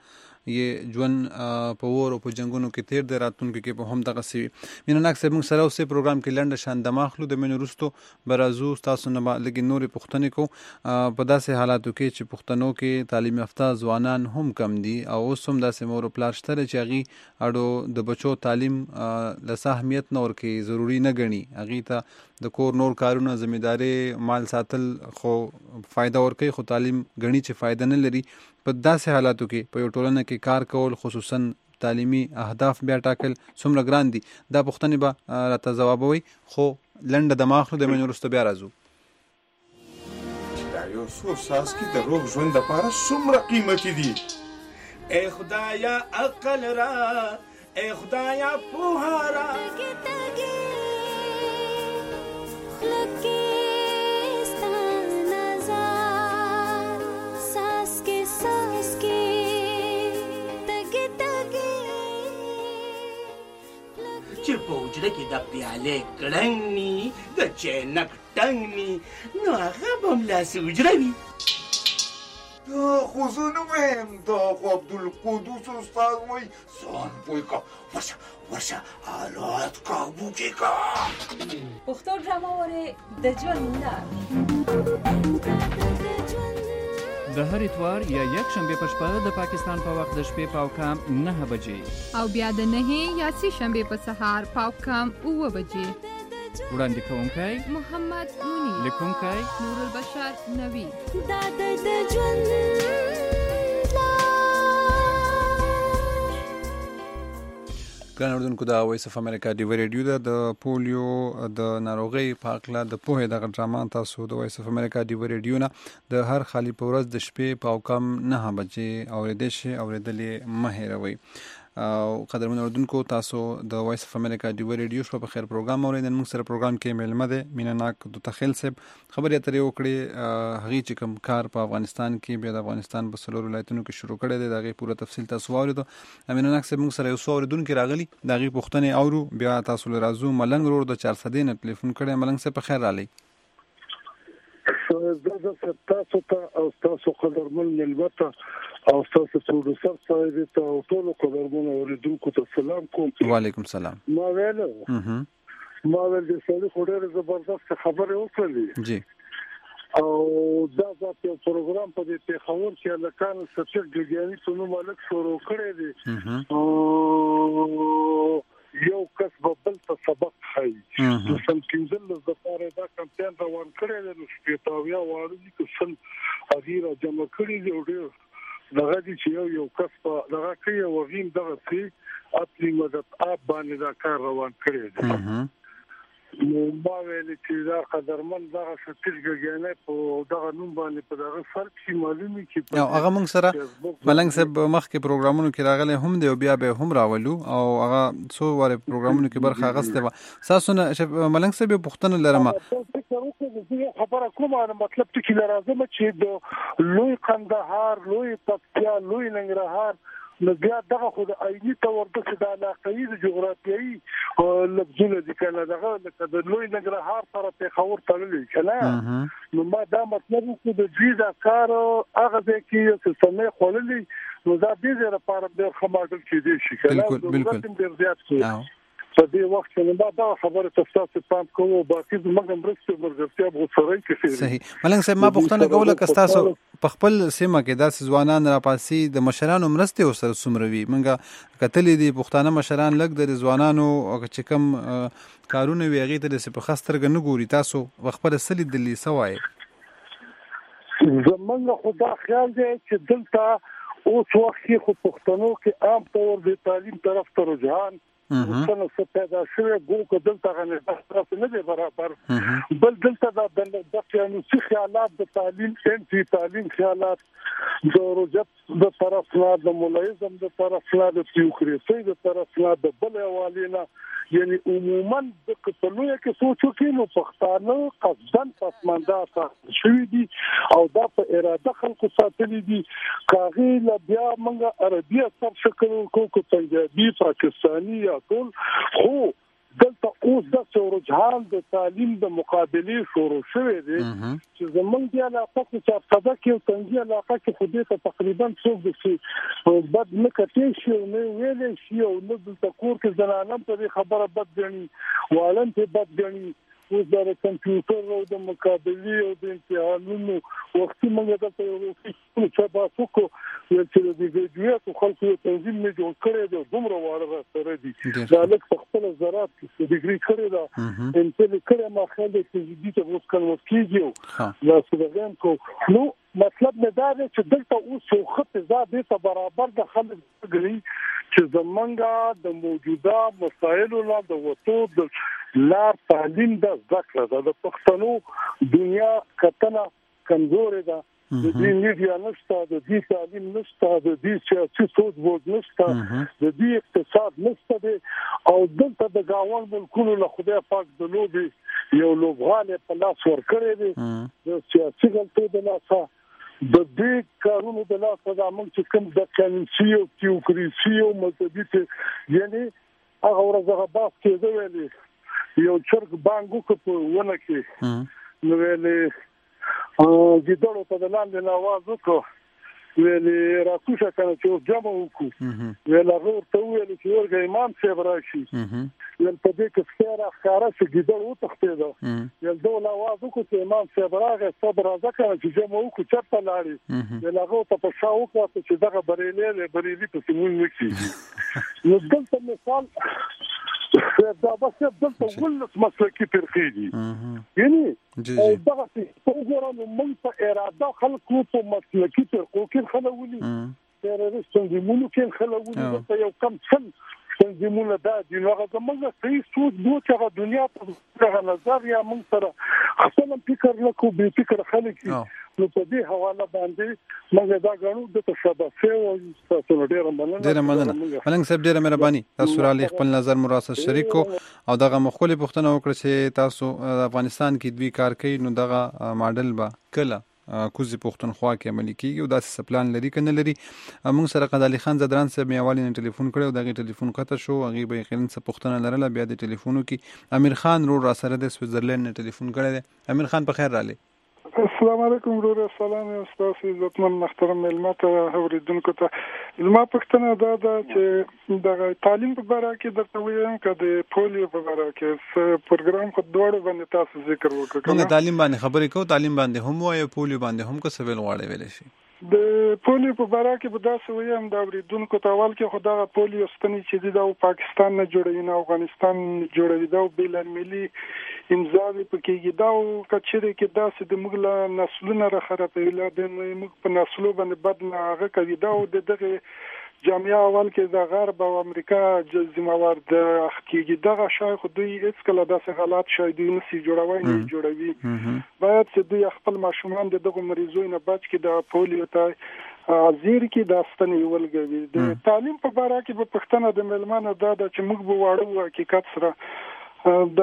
[SPEAKER 4] یې ژوند په ور او په جنگونو کې تیر د راتلونکو کې په هم دغه سی مینه ناک موږ سره اوسې پروګرام کې لنډه شان د ماخلو د مینو رستو برازو تاسو نه لګي نورې پښتنې کو په داسې حالاتو کې چې پښتنو کې تعلیم یافته ځوانان هم کم دي او اوس هم داسې مور پلار شته چې هغه اړو د بچو تعلیم له اهمیت نور کې ضروری نه ګڼي هغه ته د کور نور کارونه ځمېداري مال ساتل خو فائدہ ورکوي خو تعلیم غني چې فائدہ نه لري په داسې حالاتو کې په یو ټولنه کې کار کول خصوصا تعلیمي اهداف بیا ټاکل څومره ګران دي دا پوښتنې به راته ځوابوي خو لنډه د ماخلو د مینې وروسته بیا راځو
[SPEAKER 6] دا یو څو څاڅکي د روغ ژوند لپاره څومره قیمتي دي ای خدایا عقل را ای خدایا پوهه را
[SPEAKER 7] چې په وجره کې د پیالې کړنګ ني د چینک ټنګ ني نو هغه به ملاسې وجره وي
[SPEAKER 6] دا خو زه نه وایم دا خو عبدالقدوس استاد وایي ځان پوه که ورشه حالات کابو کې که
[SPEAKER 8] پښتو ډرامه وارې د ژوند لار
[SPEAKER 9] د هر اتوار یا یک شنبه په شپه د پاکستان په وخت د شپې پاو کام 9 بجې
[SPEAKER 10] او بیا د 9 یا سی شنبه په سهار پاو کام 9 بجې
[SPEAKER 9] وړاندې کوونکی
[SPEAKER 10] محمد مونی
[SPEAKER 9] لیکونکی
[SPEAKER 10] نور البشر نوی
[SPEAKER 8] دا د ژوند
[SPEAKER 4] ګران اردوونکو د وایس اف امریکا ډیو ریډیو د پولیو د ناروغي په اړه د پوهې د ډرامه تاسو د وایس اف امریکا ډیو ریډیو نه د هر خالی په ورځ د شپې په کم 9 بجې اوریدل شي اوریدلې مه هېروئ. او قدرمن اردوونکو تاسو د وایس اف امریکا ډیو ریډیو شپه په خیر پروګرام اوریدل. موږ سره پروګرام کې ملمه ده مینناک د تخیل صاحب خبرې اترې وکړي هغه چې کوم کار په افغانستان کې به د افغانستان په سلور ولایتونو کې شروع کړي دی دغه پوره تفصیل تاسو واوریدو. مینناک صاحب موږ سره یو څو اوریدونکو راغلي دغه پوښتنه اورو بیا تاسو له رازو ملنګ ورور د 400 نه ټلیفون کړي. ملنګ صاحب په خیر رالی.
[SPEAKER 11] زه تاسو ته او تاسو قدرمن ملمته او تاسو پروډوسر صاحب ته او ټول قدرمن اوریدونکو ته سلام کوم.
[SPEAKER 4] وعلیکم سلام.
[SPEAKER 11] ما ویل د سړي خوري زبردست خبره وکړه
[SPEAKER 4] جی
[SPEAKER 11] او دا ځکه پروګرام په دې پیښور کې لکان سچر ګګیانی په نوم الک شروع کړی دی او یو کس په بل ته سبق خای د سم کینځل د لپاره دا کمپاین روان کړی دی نو شپږاویا واره دي چې سن اغیره جمع کړی دی او دغه دي چې یو کس په دغه کې وغیم دغه چې اپلی مدد اپ باندې دا کار روان کړی دی. نو ما ویل چې دا قدرمن دغه شتل ګګیانه په دغه نوم باندې په دغه فرق شي معلومي چې
[SPEAKER 4] او هغه موږ سره ملنګ صاحب مخکې پروګرامونو کې راغلي هم دی او بیا به هم راولو او هغه څو واره پروګرامونو کې برخه اخیسته و تاسو نه ملنګ صاحب پوښتنه لرم
[SPEAKER 11] خبره کومه مطلب ته کې لازم چې د لوی قندهار لوی پکتیا لوی ننګرهار نو بیا دغه خو د آیني تور د علاقې د جغرافیایي لفظونه دي کنه دغه د لوی ننګرهار سره پیښور تړلې کنه نو ما دا مطلب چې د دې دا کار هغه کې چې سمې خوللې نو دا دې لپاره ډېر خماډل کې دي شي کنه بالکل ډېر زیات شي په دې وخت کې دا خبره تاسو پام کوو باقي زموږ مرسته مرګتیا به سره کې
[SPEAKER 4] صحیح. ملنګ صاحب ما پوښتنه کوله که تاسو په خپل سیمه کې داسې ځوانان راپاسي د مشرانو مرسته سره سمروي منګه کتلې دي پښتانه مشران لګ د ځوانانو او چې کوم کارونه وی هغه ته په خاصترګ نه ګوري تاسو خپل سلی دلی سوای
[SPEAKER 11] زمونږ خدا خیال دی چې دلته اوس وخت کې خو پښتنو کې عام طور د تعلیم طرف ته رجحان څنګه څه پیدا شوی ګو دلته غنه طرف نه دی برابر بل دلته د قانوني خیالات د تعلیم انتي تعلیم خیالات د رجب د طرف نه د مولایزم د طرف نه د تیوکریسي د طرف نه د بل حوالینا یعنی عموما د قتلوی کې سوچو کې نو پښتانه قصدن پسمانده شوی دي او دا په اراده خلکو ساتلي دي کاغی لا بیا منګه عربي اثر شکل کو پنجابي پاکستاني یا ټول خو دلته اوس د رجحان د تعلیم د مقابله شروع شوه دي چې زمونږ دی علاقه چې صدا کې او تنګي علاقه کې خو دې ته تقریبا څوک د بد نه کټې شي او نه ویلې شي او نه د کور کې زنانم په خبره بد غني والم په بد غني اوس د کمپیوټر او د مقابله او د امتحانونو وختي موږ د چې تاسو کو چې د ویډیو خلکو تنظیم نه جوړ کړی دی دومره واره سره دي دا لکه خپل زراعت کې ډیګري کړی دا ان په کړه ما خل د دې ته اوس کنه کیږي لا سوداګان کو نو مطلب نه دا چې دلته اوس خط زاده ته برابر د خلک غړي چې زمونږه د موجوده مسایلو نه د وته د لار تعلیم د ذکر د پښتنو دنیا کتنه کمزوري ده د دې میډیا نشته د دې تعلیم نشته د دې سیاسي سوچ وګ نشته د دې اقتصاد نشته او دلته د گاون ملکونو له خدای پاک د لوبي یو لوبغاله په لاس ور کړی دی د سیاسي ګټو د لاسه د دې کارونو د لاسه د عمل چې کوم د کانسي او تیوکریسي او مذهبي یعنی هغه ورځغه باس کې دی ویلي یو چرګ بانګو په ونه کې نو ویلي ګیدړو ته د لاندې نواز وکړو ویلي راکوشه کنه چې جمع وکړو ویل هغه ورته ویل چې ورګه امام صاحب راشي ویل په دې کې ښکاره ښکاره چې ګیدړ وتښتېده ویل دو نواز وکړو چې امام صاحب راغی صبر راځه کنه چې جمع وکړو چېرته لاړې ویل هغه ورته په شا وکړه چې دغه بریلي پسې مونږ وکړي نو دلته مثال دا بس دلته ولس مسلکي فرقې دي یعنی او دغه څه وګورم موږ په اراده خلکو په مسلکي فرقو کې خلولي تیرریستان دی مونږ کې خلولي په یو کم څن تنظیمونه دا دي نو هغه زموږ صحیح سوچ دوه چې دنیا په دغه نظر یا موږ سره خپل فکر نکو به فکر خلک نو په دې حواله باندې موږ دا غواړو د تشابه او تاسو ډېر مننه
[SPEAKER 4] ملنګ صاحب ډېر مهرباني تاسو را لې خپل نظر مراسس شریک کو او دغه مختلف پوښتنه وکړه چې تاسو افغانستان کې دوی کار کوي نو دغه ماډل به کله کوزي پښتونخوا کې عملي کیږي او داسې سپلان لري کنه لري موږ سره قدالي خان زدران صاحب میوالي نه ټلیفون کړو دغه ټلیفون قطع شو هغه به یقینا څه پښتنه لرله بیا د ټلیفونو کې امیر خان رو را سره د سویټزرلند نه ټلیفون کړی امیر خان په خیر رالی
[SPEAKER 12] السلام علیکم ورور سلام استاد عزتمن محترم ملمت اوریدونکو ته زما پښتنه دا چې د تعلیم په اړه کې درته وایم چې د پولیو په اړه کې پروګرام خو دوړو باندې تاسو ذکر وکړو
[SPEAKER 4] موږ تعلیم باندې خبرې کوو تعلیم باندې هم وایو پولیو باندې هم کو سویل غواړي ویل شي
[SPEAKER 12] د پولیو په اړه کې به تاسو وایم د اوریدونکو ته اول کې خدای پولیو ستنې چې د پاکستان نه جوړوي نه افغانستان جوړوي دا بل ملي امزاوي پکې دا کچره کې داسې د موږ له نسلونو راخرته ویل د موږ په نسلو باندې بد نه هغه کوي دا دغه جامعه اول کې د غرب او امریکا ذمہوار د کېږي دغه شای خو دوی هیڅ کله داسې حالات شای دوی نسی جوړوي باید چې دوی خپل ماشومان دغه مریضونو نه بچ کې د پولیو ته زیر کې د ستنې ولګوي د تعلیم په اړه کې په پښتنه د ملمانه دا چې موږ به واړو حقیقت سره د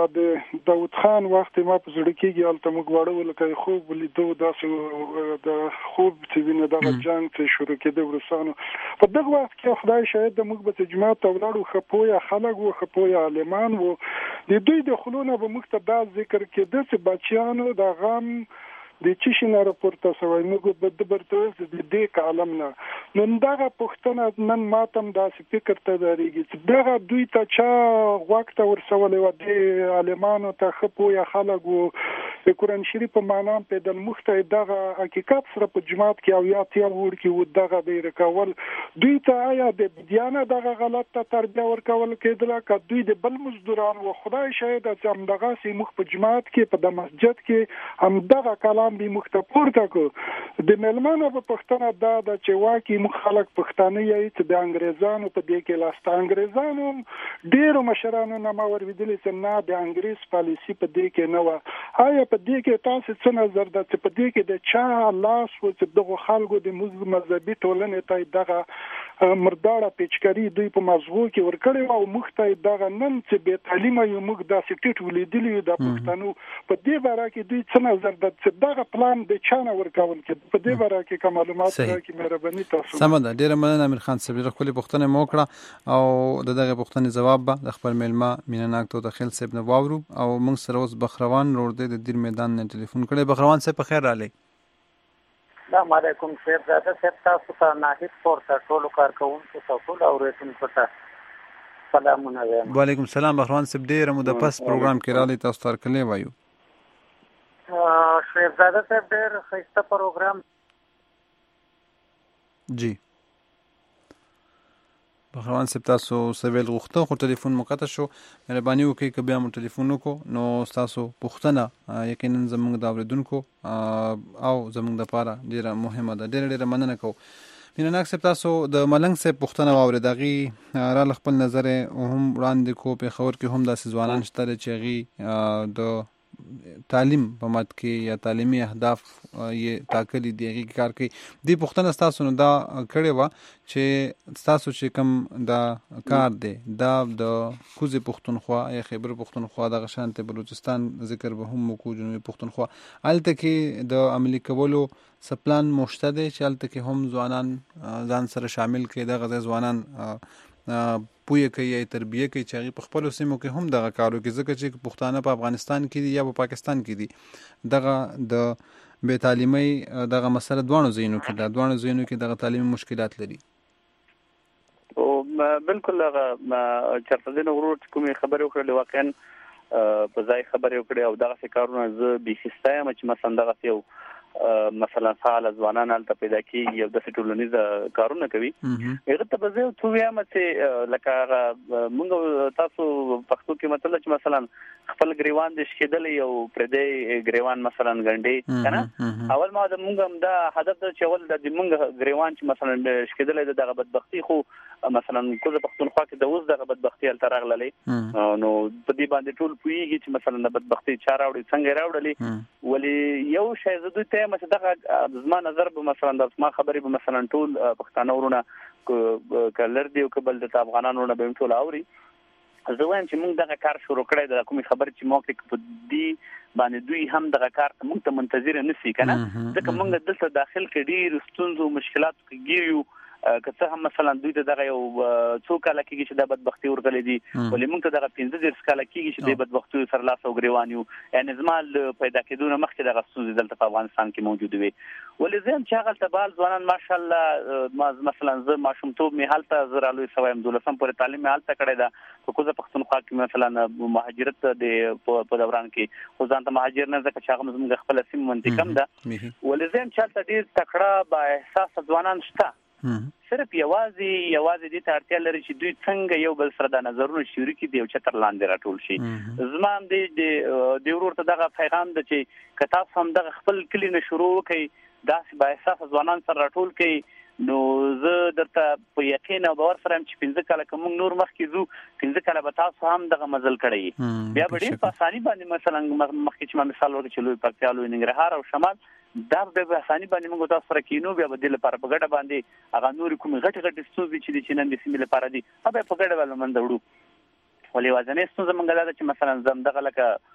[SPEAKER 12] داود خان وخت ما په زړه کې الته موږ واړو لکه خوب لیدو داسې د خوب چې ویني د جنگ ته شروع کېده ورسانو په دغه وخت کې خدای شاید موږ به جماعت ته ولاړو خپویا خلک وو خپویا عالمان وو د دوی د خلونو به مقتدا ذکر کېده چې بچیانو د غم د چی نه راپورته شوی موږ به د برته د دې کالم نه نن دغه پښتنه نن ماتم داسې فکر ته درېږي چې دغه دوی ته چا وخت ورسولې و د عالمانو ته خپو یا خلک وو د قرآن شریف په معنا په د مخته دغه حقیقت سره په جماعت کې او یا تیار ور کې و دغه به رکول دوی ته آیا د دیانه دغه غلط ته تربیه ورکول کېدل که دوی د بل مزدوران و خدای شاید چې هم دغه سي مخ په جماعت کې په د مسجد کې هم دغه کلام به مختپور تکو د ملمانو په پښتنه دا چې واکي مخالک پښتانه یې چې د انګريزانو په دې کې لاست انګريزانو ډیرو مشرانو نه ما ورېدلې چې نه د انګريز پالیسی په دې کې نه و آیا په دې کې تاسو څه نظر ده چې په دې کې د چا لاس و چې دغه خلکو د مذهبي ټولنې ته دغه مرداړه پیچکاری دوی په مزغو کې ورکړي او مخته دغه نن چې به تعلیم یو موږ داسې ټیټ ولیدلی د پښتنو په دې باره کې دوی څه نظر ده چې دغه پلان د چانه ورکول کې په دې باره کې کوم معلومات راکړي مهرباني تاسو
[SPEAKER 4] سم ده ډیره مننه امیر خان صاحب خپل پښتنه موکړه او دغه پښتنه جواب به د خپل ملما مینناک تو داخل صاحب نه واورو او موږ سره اوس بخروان روډ د دیر میدان نه ټلیفون کړي بخروان صاحب په خیر رالی
[SPEAKER 13] السلام علیکم شیخزاده صاحب تاسو ته ناهید پورته ټول کارکونکو ته ټول اوریدونکو ته سلامونه وایم
[SPEAKER 4] وعلیکم السلام بخروان صاحب ډیر مو د پس پروګرام کې رالی تاسو تر کله وایو
[SPEAKER 13] شیخزاده صاحب ډیر ښایسته پروګرام
[SPEAKER 4] جی بخروان صاحب تاسو سویل غوښته خو ټلیفون مقطع شو مهرباني وکړئ که بیا مو ټلیفون وکړو نو تاسو پوښتنه یقینا زموږ د اوریدونکو او زموږ لپاره ډیره مهمه ده ډیره مننه کوم مینناک صاحب تاسو د ملنګ صاحب پوښتنه واورید هغې را خپل نظر هم وړاندې کو پېښور کې هم داسې ځوانان شته چې هغې د تعلیم په مد کې یا تعلیمي اهداف یې ټاکلي دي هغې کار کوي دې پوښتنه ستاسو نو دا کړې وه چې ستاسو چې کوم دا کار دی دا د کوزې پښتونخوا یا خیبر پښتونخوا دغه شانتې بلوچستان ذکر به هم وکړو جنوبي پښتونخوا هلته کې د عملي کولو څه پلان مشته دی چې هلته کې هم ځوانان ځان سره شامل کړي دغه ځای ځوانان پوهه کوي یا تربیه کوي چې هغې په خپلو سیمو کې هم دغه کار وکړي ځکه چې پښتانه په افغانستان کې دي یا په پاکستان کې دي دغه د بې تعلیمۍ دغه مسله دواړو ځایونو کې ده دواړو ځایونو کې دغه تعلیمي مشکلات لري
[SPEAKER 5] او بالکل هغه چرته دې ورور کومې خبرې وکړلې واقعا په ځای خبرې وکړې او دغه کارونه زه بې خسته یم چې مثلا دغه یو مثلا فعال ځوانان هلته پیدا کیږي یو د ټولنیز کارونه کوي هغه ته به زه تو وایم چې لکه موږ تاسو پښتو کې مطلب چې مثلا خپل ګریوان د شیدل یو پردې ګریوان مثلا ګنډي کنه اول ما د موږ هم دا هدف د چول د موږ ګریوان چې مثلا شیدل د بدبختی خو مثلا کوزه پښتونخوا کې د اوس د بدبختی هلته راغللې نو په دې باندې ټول پویږي چې مثلا د بدبختی چا راوړي څنګه راوړلې ولی یو شی زه دوی ته مشه دغه زما نظر به مثلا د ما خبرې به مثلا ټول پښتانه ورونه کلر دی او کبل د افغانانو نه به ټول اوري زه وایم چې موږ دغه کار شروع کړی د کومې خبرې چې موږ په دې باندې دوی هم دغه کار ته موږ ته منتظر نه سي کنه ځکه موږ دلته داخل کې ډیر ستونزو مشکلات کې ګیرو که څه هم مثلا دوی ته دغه یو څو کاله کېږي چې د بدبختی ورغلې دي ولې موږ ته دغه 15 کاله کېږي چې د بدبختی سره لاس او ګریوان یو یعنی زمال پیدا کېدونه مخکې دغه ستونزې دلته په افغانستان کې موجود وي ولې زم چې هغه تبال ځوانان ماشاءالله مثلا زه ماشومتوب می حالت زرالوي سوایم دولسم پورې تعلیم می حالت کړی دا په کوزه پښتونخوا کې مثلا مهاجرت د په دوران کې خو ځان ته مهاجر نه ځکه چې هغه زموږ خپل سیم منطقم ده ولې زم چې هلته ډیر تکړه با احساس ځوانان شته صرف یوازې دې ته اړتیا لري چې دوی څنګه یو بل سره د نظرونو شریکي دی او چتر لاندې راټول شي زما هم د ورور ته دغه پیغام د چې کتاب هم دغه خپل کلی نه شروع کړي داسې با احساس ځوانان سره راټول کړي نو زه درته په یقین او باور سره چې 15 کاله کوم نور مخکې زو 15 کاله به تاسو هم دغه مزل کړی بیا به ډیر په اساني باندې مثلا مخکې چې ما مثال ورکړم چې لوی پکتیا لوی ننګرهار او شمال دا به اساني باندې موږ تاسو سره کینو بیا به د لپاره په ګډه باندې هغه نور کوم غټ ستونزې چې نن د سیمې لپاره دي هغه په ګډه باندې مندوړو ولې وازنې ستونزه موږ دا چې مثلا زم دغه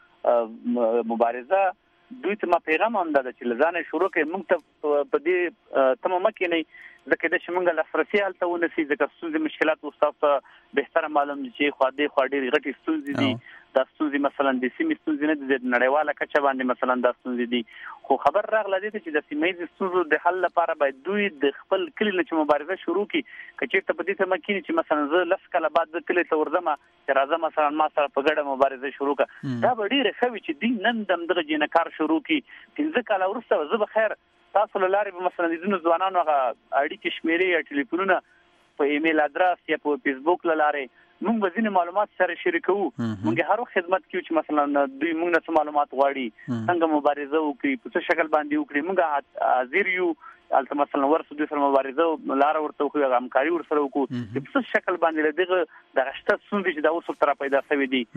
[SPEAKER 5] لکه مبارزه دوی ته ما پیغام هم دا چې لزانه شروع کې موږ ته په دې تمامه کې نه ځکه د شمنګ لاسرسي حالت ونسي ځکه ستونزې مشکلات او تاسو به معلوم دي چې خو دې خاډې غټي ستونزې دي دا ستونزې مثلا د سیمې ستونزې نه د نړیواله کچه باندې مثلا دا ستونزې دي خو خبر راغله دي چې د سیمې ستونزو د حل لپاره باید دوی د خپل کلی نه مبارزه شروع کړي کچې ته په دې تمکین چې مثلا زه لس کاله بعد د کلی ته ورځم چې راځم مثلا ما سره په ګډه مبارزه شروع کړه دا به ډیره ښه وي چې دین نن دغه جنکار شروع کړي 15 کاله وروسته زه به خیر تاسو لاره به مثلا د دونو ځوانانو هغه اړیکې شمیرې یا ټلیفونونه په ایمیل ادرس یا په فیسبوک لاره موږ به ځینې معلومات سره شریکو موږ هر وخت خدمت کوو چې مثلا دوی موږ نه معلومات غواړي څنګه مبارزه وکړي په څه شکل باندې وکړي موږ حاضر یو البته مثلا ورسره دوی سره مبارزه لار ورته خو همکاري ورسره وکړو په څه شکل باندې دغه د غشته څومره چې دا اوس تر پیدا شوی دي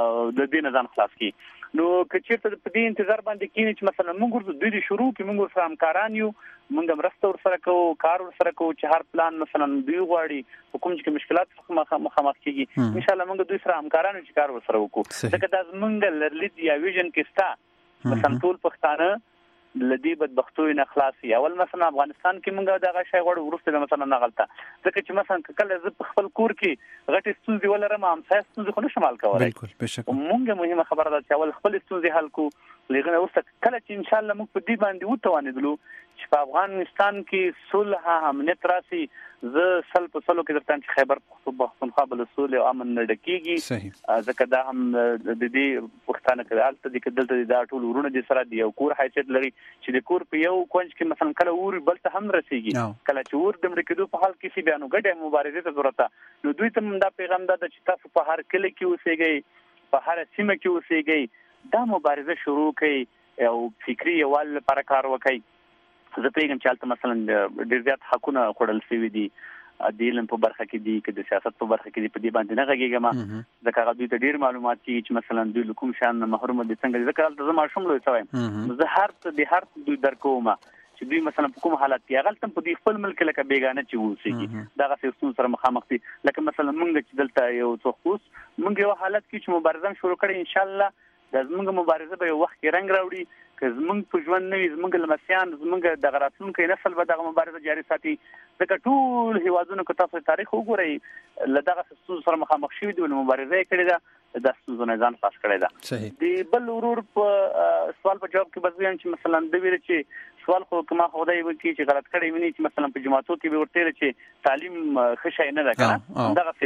[SPEAKER 5] د دې نظام خلاص کی نو کچېرته په دې انتظار باندې کینې چې مثلا موږ دوی شروع کې موږ سره همکاران یو موږ مرسته ورسره کوو کار ورسره کوو چې هر پلان مثلا دوی غواړي حکومت کې مشکلات مخامخ کیږي ان شاء الله موږ دوی سره همکارانو چې کار ورسره وکړو ځکه دا موږ لرلید یا ویژن کې ستا مثلا ټول پښتانه لدی بدبختوی نه خلاصي اول مثلا افغانستان کې موږ دغه شی غوړ ورسته مثلا نه غلطه ځکه چې مثلا کله ز په خپل کور کې غټ ستونزې ولرم هم ساس ستونزې خو نه شمال کولای
[SPEAKER 4] بالکل بشک
[SPEAKER 5] موږ مهمه خبره ده چې اول خپل ستونزې حل کو لغنه ورسته کله چې ان شاء الله موږ په دې باندې وتوانیدلو چې په افغانستان کې صلح امنیت راسي ز سل په سلو کې درته چې خیبر پختونخوا بل صلح او امن نډکیږي ځکه دا هم د دې پښتانه کړهال ته د کدلته دا ټول ورونه دي سره دی یو کور حیثیت لري چې د کور په یو کونج کې مثلا کله ور بل ته هم رسیږي کله چې ور د مړکېدو په حال کې سی بیانو ګډه مبارزه ته ضرورت نو دوی ته دا پیغام ده چې تاسو په هر کلی کې اوسېږئ په هر سیمه کې اوسېږئ دا مبارزه شروع کړئ او فکری یوال لپاره کار وکړئ زه پیغام چالت مثلا ډیر زیات حقونه خورل شوی دي د علم په برخه کې دي که د سیاست په برخه کې دي په دې باندې نه غږیږم ځکه هغه دوی ته ډیر معلومات دي چې مثلا دوی کوم شان محروم دي څنګه ځکه زه ماشوم لوي سوم زه هر دوی درکوم چې دوی مثلا په کوم حالت کې هغه تم په دې خپل ملک لکه بیگانه چې ووسیږي دا غوښتل څون سره مخامخ دي لکه مثلا موږ چې دلته یو څو خوس موږ یو حالت کې چې مبارزه شروع کړې ان شاء الله د زموږ مبارزه به یو وخت کې رنگ راوړي که زموږ په ژوند نه وي زموږ لمسیان زموږ د راتلونکي نسل به دغه مبارزه جاري ساتي ځکه ټول هیوادونو کې تاسو تاریخ وګورئ له دغه ستونزو سره مخامخ شوي دي نو مبارزه یې کړې ده د ستونزو نه ځان خلاص کړی ده د بل ورور په سوال په جواب کې به وایم چې مثلا د ویل چې سوال خو کما خدای وکړي چې غلط کړی ویني چې مثلا په جماعتو کې به ورته چې تعلیم ښه شی نه ده کنه دغه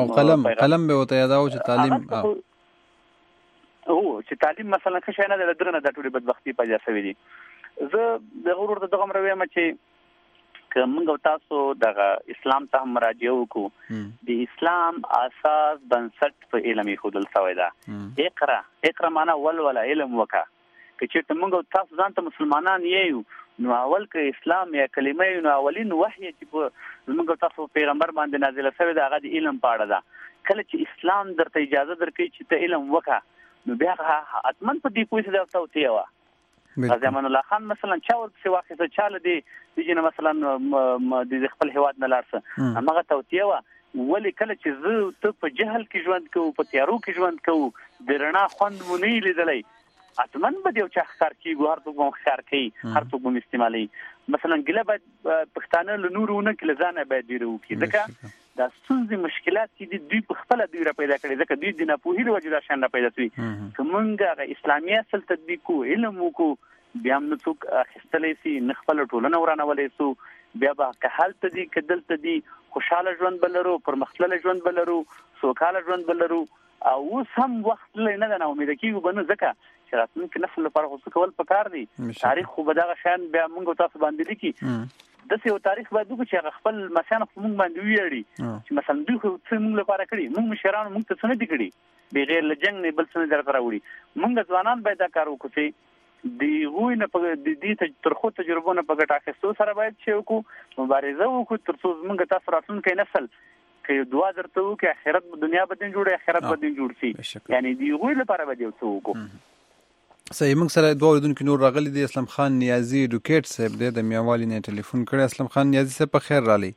[SPEAKER 5] څه
[SPEAKER 4] قلم به وته یاداو چې تعلیم
[SPEAKER 5] او چې تعلیم مثلا ښه شي نه ده درنه د ټولې بدبختی پیدا شوې دي زه د غرور د دغه مروي چې کومه تاسو د اسلام ته مراجعه وکړو د اسلام اساس بنسټ په علم خودل شوی دا اقرا معنا ولولا علم وکا چې موږ تاسو ځان ته مسلمانان یو نو اول کې اسلام یا کلمه نو اولین وحی چې موږ تاسو پیغمبر باندې نازله شوی دا غو علم پاړه دا کله چې اسلام درته اجازه درکړي چې ته علم وکا نو بیا اتمن په دې کوی څه درته وتیوا غازی امان الله خان مثلا چاول څه واقعه چاله دی چې مثلا د خپل هواد نه لارسه هغه توتیوا ولی کله چې زه ته په جهل کې ژوند کوو په تیارو کې ژوند کوو د رڼا خوند مونږ لیدلې اتمن به یو چا خار کیږي هر څوک مو خار کوي هر څوک مو استعمالي مثلا ګله باید پښتانه له نورونه کې لزانه باید ډیرو کې ځکه دا څنګه مشکلات چې دوی په خپل دوی را پیدا کړي ځکه دوی د نه په هیله وجه دا شان را پیدا شوی کومه اسلامي اصل تطبیق کو علم کو بیا موږ څوک خستلې سي نخپل ټولنه ورانولې سو بیا به که حالت دي کدل ته دي خوشاله ژوند بلرو پرمختلل ژوند بلرو سوکاله ژوند بلرو او سم وخت لې نه نه امید کیږي بنو ځکه چې راتلونکي نسل لپاره خو کول پکار دي تاریخ خو به دا شان بیا موږ تاسو باندې لیکي د څه تاریخ باید چې خپل مسیان په موږ باندې ویړي چې مثلا دوی خو څه موږ لپاره کړی موږ مشرانو موږ ته څه نه دي کړی بغیر له جنگ نه بل څه نه درته راوړي موږ ځوانان باید دا کار وکړو دی غوی نه په دې ترخو تجربو نه په ګټه اخیستو سره باید چې وکړو مبارزه وکړو تر څو موږ تاسو راتلونکي نسل کې دعا درته وکړو آخرت دنیا بدین جوړه آخرت بدین جوړ شي یعنی دی غوی لپاره باید یو څه وکړو
[SPEAKER 4] صحیح موږ سره دوه لیدونکو نور راغلي دي اسلام خان نیازي ډوکیټ صاحب د میاوالي نه ټلیفون کړی اسلام خان نیازي صاحب په خیر رالی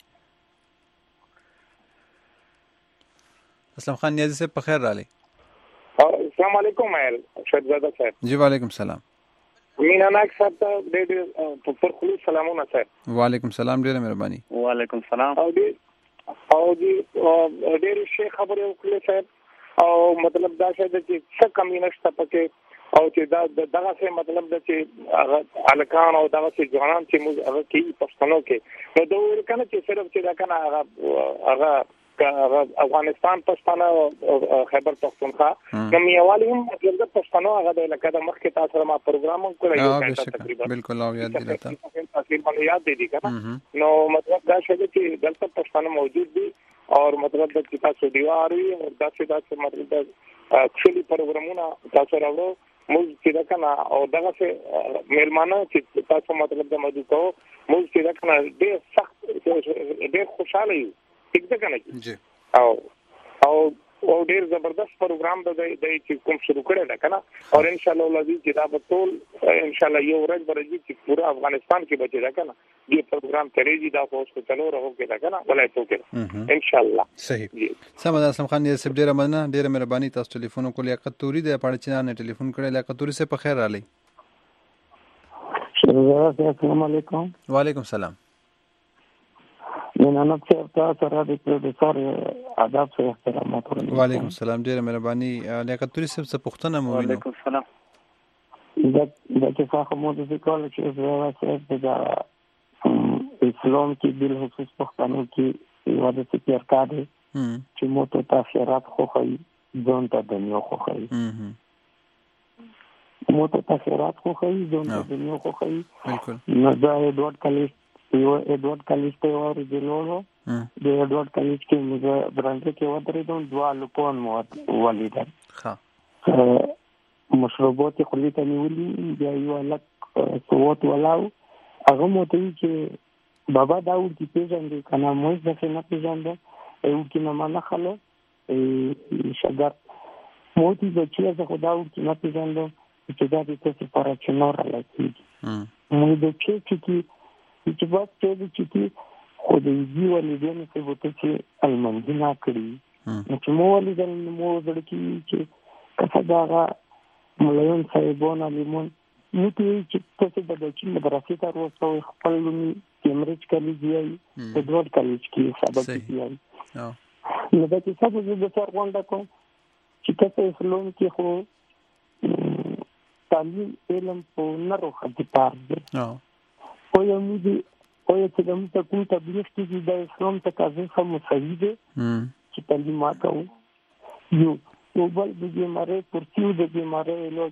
[SPEAKER 4] اسلام خان نیازي صاحب په خیر رالی
[SPEAKER 14] السلام علیکم شهزاده صاحب
[SPEAKER 4] جی وعلیکم السلام
[SPEAKER 14] مینا ناک صاحب ته ډېر پر خلوص سلامونه صاحب
[SPEAKER 4] وعلیکم السلام ډېر مهرباني
[SPEAKER 5] وعلیکم السلام
[SPEAKER 14] او دې ډېر ښه خبرې وکړې صاحب او مطلب دا چې څه کمی نشته پکې او چې دغه څه مطلب دا چې الکان او دغه چې ځوانان چې موږ هغه کې پښتنو کې نو دا ور کنه چې صرف چې دا کنه هغه افغانستان پښتانه او خیبر پښتونخوا نو میوالي هم مطلب د پښتنو هغه د لکه د مخکې تاسو سره ما پروګرام کړی
[SPEAKER 4] تقریبا بالکل او یاد دي راته
[SPEAKER 14] تقریبا یاد دي کنه نو مطلب دا چې دلته پښتانه موجود دي او مطلب د تاسو دیواري او داسې مطلب د کلی پروګرامونه تاسو راوړو موږ چې دا کنه او دغه څه مېلمانه چې تاسو مطلب د مدو کو موږ چې دا کنه ډېر سخت ډېر خوشاله یو ٹھیک ده کنه
[SPEAKER 4] جی
[SPEAKER 14] او ډېر زبردست پروګرام د چې کوم شروع کړی دا کنه او ان شاء الله لذي چې دا به ټول ان شاء الله یو ورځ برځي چې پورا افغانستان کې بچی دا کنه دې پروګرام کوي دا خو څه چلو راو کې دا کنه ولای ته کې ان شاء الله
[SPEAKER 4] صحیح سمه اسلام خان یې سب ډېر مننه ډېر مهرباني تاسو ټلیفون کول لیاقت توري د پړچنا نه ټلیفون کړی لیاقت توري سے په خیر رالی
[SPEAKER 15] السلام علیکم
[SPEAKER 4] وعلیکم السلام
[SPEAKER 15] مینا نفس تاسو را دي پروډوسر آداب سره احترامات
[SPEAKER 4] وعلیکم السلام ډیر مهرباني لیاقت توري صاحب څه پوښتنه مو وینم
[SPEAKER 5] وعلیکم السلام
[SPEAKER 15] دا چې څنګه مو د کال چې زه راځم د اسلام کې بل خصوص پښتنو کې یو د سپیر کارت چې مو ته تاثیرات خو کوي ځون ته دنیا خو کوي مو ته تاثیرات خو کوي ځون ته دنیا خو کوي
[SPEAKER 4] بالکل
[SPEAKER 15] نو دا ډوټ کلی یو ادوارد کالیج ته ورغلو د ادوارد کالیج کې موږ برانډ کې ودرېدو دوه لوکون مو ولیدل ها مشروبات خلی ته نیولې بیا یو لک صوت ولاو هغه مو ته چې بابا داود کی پیژندې کنه مو ځکه نه پیژندل او کې نه ما خلو شګر مو دې چې زه خداو کې نه پیژندل چې دا دې څه لپاره چې نور راځي مو دې چې چې په دې چې خو دې دی ولې په وته چې المنځنا کړی نو چې مو ولې د مو ځړکی چې کڅا دا مليون صاحبونه لیمون نو چې تاسو د بچی مدرسې ته ورسوي خپل لومي کیمبرج کالج دی د ډوډ کالج کې سبق دی نو دا چې څه د سر غونډه کو چې تاسو اسلام کې خو تعلیم علم په نړۍ خدي پار دی او یو چې د موږ کوم تبلیغ کې د اسلام تقاضا هم مساوي دي چې تعلیم ماکو یو بل د بیماری پرتیو د بیماری علاج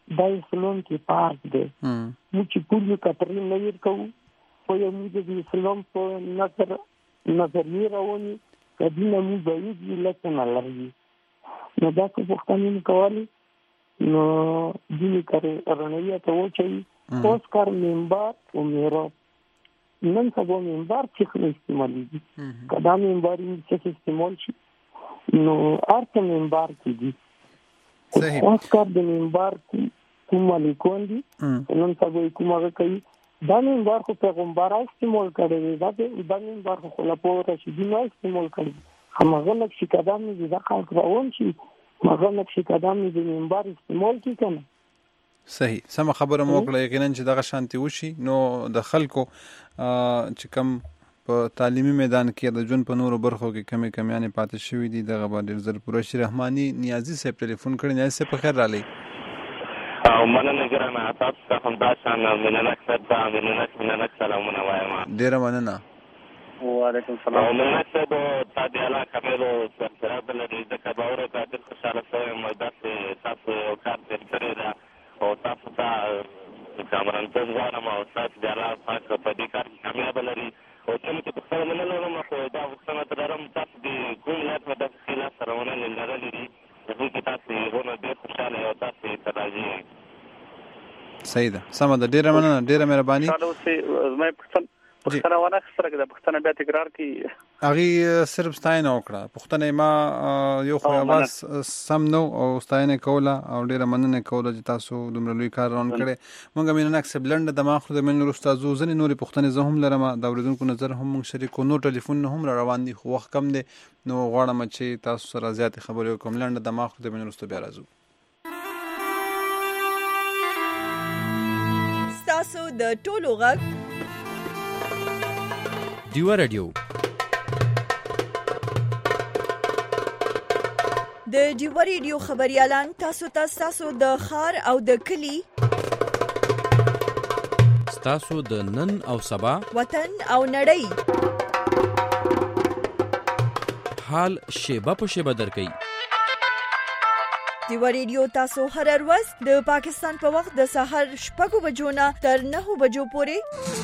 [SPEAKER 15] دا اسلام کې پارک دی موږ چې پولیو کترین نه ورکوو خو یو موږ د اسلام په نظریې رواني کدینه موږ بعید وي لکه نه لري نو دا که پښتانه کولی نو ځینې رڼویه ته وچوي اوس کار منبر و میراب نن سبا منبر چې خلک استعمالېږي که دا منبر چې استعمال شي نو هر څه منبر کې دي اوس کار د منبر کوم مالکان دي نن سبا کوم هغه کوي دا منبر خو پیغمبر استعمال کړی دی دا منبر خو خلفای راشدین استعمال کړی هماغه نقش قدم دي دا خلک روان شي هغه نقش قدم دي منبر استعمال کی کنه
[SPEAKER 4] صحیح سم خبره مو کړه یقینا چې دغه شانتي وشي نو د خلکو چې کم په تعلیمي میدان کې د ژوند په نورو برخو کې کمیانې پاتې شوې دي دغه باندې ډېر زر پوره شي. رحماني نیازي صاحب ټلیفون کړی. نیازي صاحب په خیر راغلی.
[SPEAKER 16] او مننه ګرانه تاسو ته همدا شان مننه سلامونه وایم.
[SPEAKER 4] ډېره مننه.
[SPEAKER 5] وعلیکم السلام.
[SPEAKER 16] او مننه صاحب تاسو الله کملو سره بل دې ځکه باور ته ډېر خوشاله شوم چې تاسو کار دې کړی دا او تاسو ته کامران ته ځوانم او تاسو د الله پاک په دې کار کې کامیاب لري او چې په خپل منلو نو خو دا وختونه ترم تاسو دې کوم لا په دغه خلاف سره ونه لرلې دي زه کې تاسو ونه ډېر خوشاله او تاسو ته راځي.
[SPEAKER 4] صحیح ده سم ده ډېره مننه ډېره مهرباني.
[SPEAKER 5] زما پښتنه ونه سره د پښتنه بیا تکرار کی
[SPEAKER 4] هغه صرف ستاینه وکړه پښتنه ما یو خو واس سم نو او ستاینه کوله او ډیره مننه کوله چې تاسو دومره لوی کار روان کړي. مونږ مینه نکسب لند د ماخذ د من استادو ځنې نورې پښتنه زه هم لرم د اوریدونکو نظر هم مونږ شریکو نو ټلیفون هم روان دي خو وخت کم دی نو غواړم چې تاسو سره زیات خبرې وکم لند د ماخذ د من استاد بیا راځو.
[SPEAKER 1] تاسو د ټولو غږ
[SPEAKER 17] دیوا رادیو
[SPEAKER 1] د دیوا رادیو خبريالان تاسو د خار او د کلی
[SPEAKER 17] تاسو د نن او سبا
[SPEAKER 1] وطن او نړۍ
[SPEAKER 17] حال شیبه په شیبه درکې.
[SPEAKER 1] دیوا رادیو تاسو هر ورځ د پاکستان په وخت د سحر 6 بجو نه تر 9 بجو پورې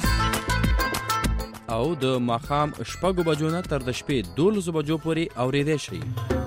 [SPEAKER 17] او د ماخام 6 بجو نه تر د شپې 12 بجو پورې اوریدئ شئ.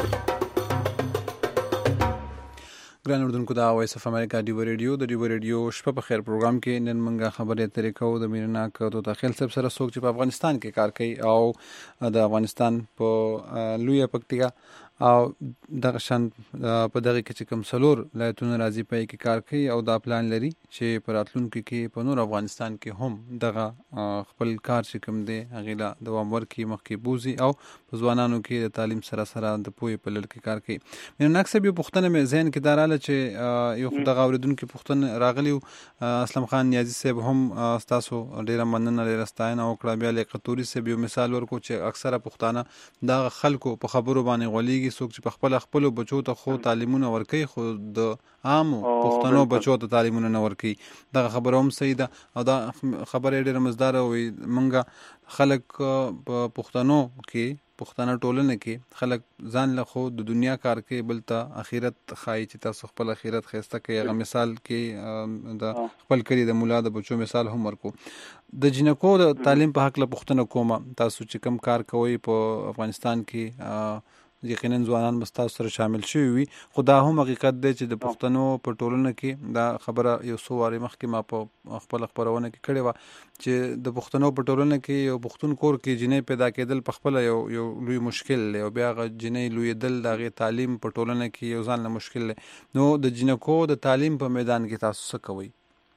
[SPEAKER 4] ګران اردوونکو دا وایس اف امریکا دیو ریډیو د دیو ریډیو شپه په خیر پروګرام کې نن منګه خبرې اترې کوو د میرنا کوو د خیل صاحب سره څوک چې په افغانستان کې کار کوي او د افغانستان په لوی پکتیا او دغه شان په دغه کې چې کوم سلور لایتونه راځي په کې کار کوي او دا پلان لري چې په راتلونکو کې په نور افغانستان کې هم دغه خپل کار چې کوم دی هغه لا دوام ورکړي مخکې بوزي او په ځوانانو کې د تعلیم سره د پوهې په لړ کې کار کوي. مې نقص به پښتنه مې ذهن کې داراله چې یو دغه اوریدونکو پښتنه راغلی اسلام خان نیازي صاحب هم تاسو ډیره مننه لري ستاینه او کړه بیا له قطوري صاحب یو مثال ورکو چې اکثره پښتانه د خلکو په خبرو باندې غولېږي څوک چې په خپل بچو ته خو تعلیمونه ورکوي خو د عام پښتنو بچو ته تعلیمونه نه ورکوي. دغه خبره هم صحیح ده او دا خبره ډېره مزداره وي. منګه خلک په پښتنو کې پښتنه ټولنه کې خلک ځان له خو د دنیا کار کې بل ته اخرت خای چې تاسو خپل اخرت خسته کې هغه مثال کې د خپل کړي د مولا د بچو مثال هم ورکو. د جنکو د تعلیم په حق له پښتنه کومه تاسو چې کم کار کوي په افغانستان کې یقینا ځوانان مستاو سره شامل شوي وي خو دا هم حقیقت دی چې د پښتنو په ټولنه کې دا خبره یو څو وارې مخکې ما په خپل خبرونه کې کړې وه چې د پښتنو په ټولنه کې یو پښتون کور کې جنۍ پیدا کېدل په خپله یو لوی مشکل دی او بیا هغه جنۍ لویېدل د هغې تعلیم په ټولنه کې یو ځان له مشکل دی. نو د جنکو د تعلیم په میدان کې تاسو څه کوئ؟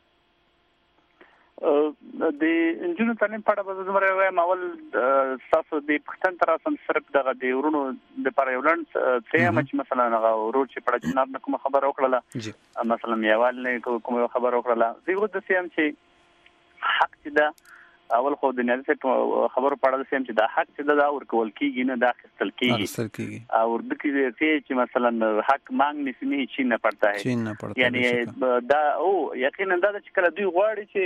[SPEAKER 5] د انجونو تعلیم په اړه به زه وایم اول تاسو د پښتن تر اوسه صرف دغه د ورونو د پر یو لند څه چې مثلا هغه ورور چې په جناب نه کوم خبر وکړه مثلا یوال نه کوم خبر وکړه زه یو د سیم چې حق چې دا اول خو د نیازي خبرو په اړه سیم چې دا حق چې دا ورکول کیږي نه دا خپل کیږي او د کې چې مثلا حق مانګ نشي نه پړتا ہے یعنی دا او یقینا دا چې کله دوی غواړي چې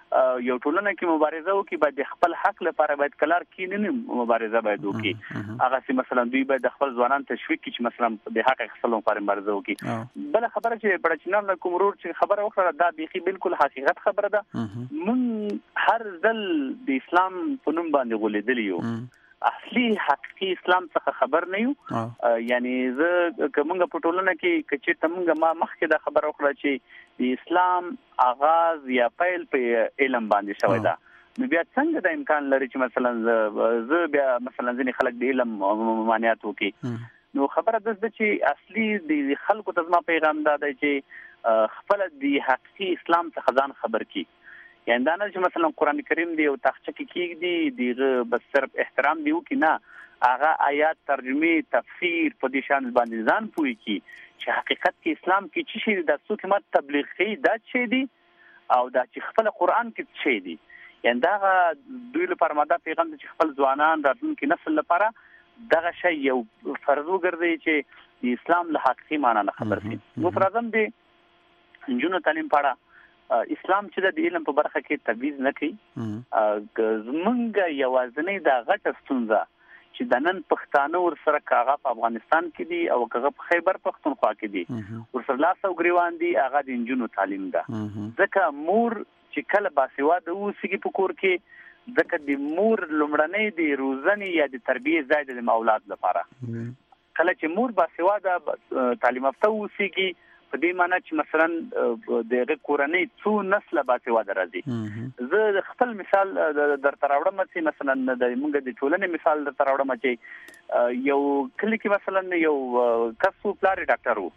[SPEAKER 5] یو ټولنه کې مبارزه وکړي باید خپل حق لپاره باید کلار کینې مبارزه باید وکړي. هغه چې مثلا دوی باید خپل ځوانان تشویق کړي چې مثلا د حق اخیستلو لپاره مبارزه وکړي. بل خبره چې بڑچینان کوم ورور چې خبره وکړه دا بيخي بالکل حقیقت خبره ده. من هر ځل د اسلام په نوم باندې غولېدلی یو، اصلي حقيقي اسلام څخه خبر نه یو. یعنی زه کومه په ټولنه کې چې تمنګ ما مخکې دا خبره وکړه چې د اسلام آغاز یا پیل په علم باندې شوی دا، نو بیا څنګه د امکان لري چې مثلا زه بیا مثلا ځینې خلک د علم ممانعت وکړي؟ نو خبره ده چې اصلي د خلکو ته زما پیغام دا دی چې خپل د حقيقي اسلام څخه ځان خبر کړي. یعنی دا نه چې مثلا قران کریم دی او تخچه کې کېږي دیغه بس صرف احترام دی وکي نه، هغه آیات ترجمه تفسیر په دې شان باندې ځان پوي کی چې حقیقت کې اسلام کې څه شي د څوک مت تبلیغ کوي دا څه دی او دا چې خپل قران کې څه دی. یعنی دا دوی لپاره ماده پیغام چې خپل ځوانان راتلونکي نسل لپاره دغه شی یو فرض وګرځي چې د اسلام له حقيقي معنی نه خبر شي. مفرزم دی جنو تعلیم پاړه اسلام چې د علم په برخه کې تبعیض نه کوي. زمونږ یوازنۍ د غټه ستونزه چې د نن پښتانه ور سره کاغه په افغانستان کې دي او کاغه په خیبر پښتونخوا کې دي ور سره لاسو غریوان دي، هغه د انجونو تعلیم ده. ځکه مور چې کله باسواده اوسېږي په کور کې، ځکه د مور لومړنۍ د روزنې یا د تربیې ځای د اولاد لپاره. کله چې مور باسواده تعلیم یافته اوسېږي په دې معنی چې مثلا د کورنۍ څو نسل باسواده راځي. زه خپل مثال در تراوړم چې مثلا د موږ د ټولنې مثال در تراوړم چې یو کلی کې مثلا یو کسو پلار ډاکټر وو،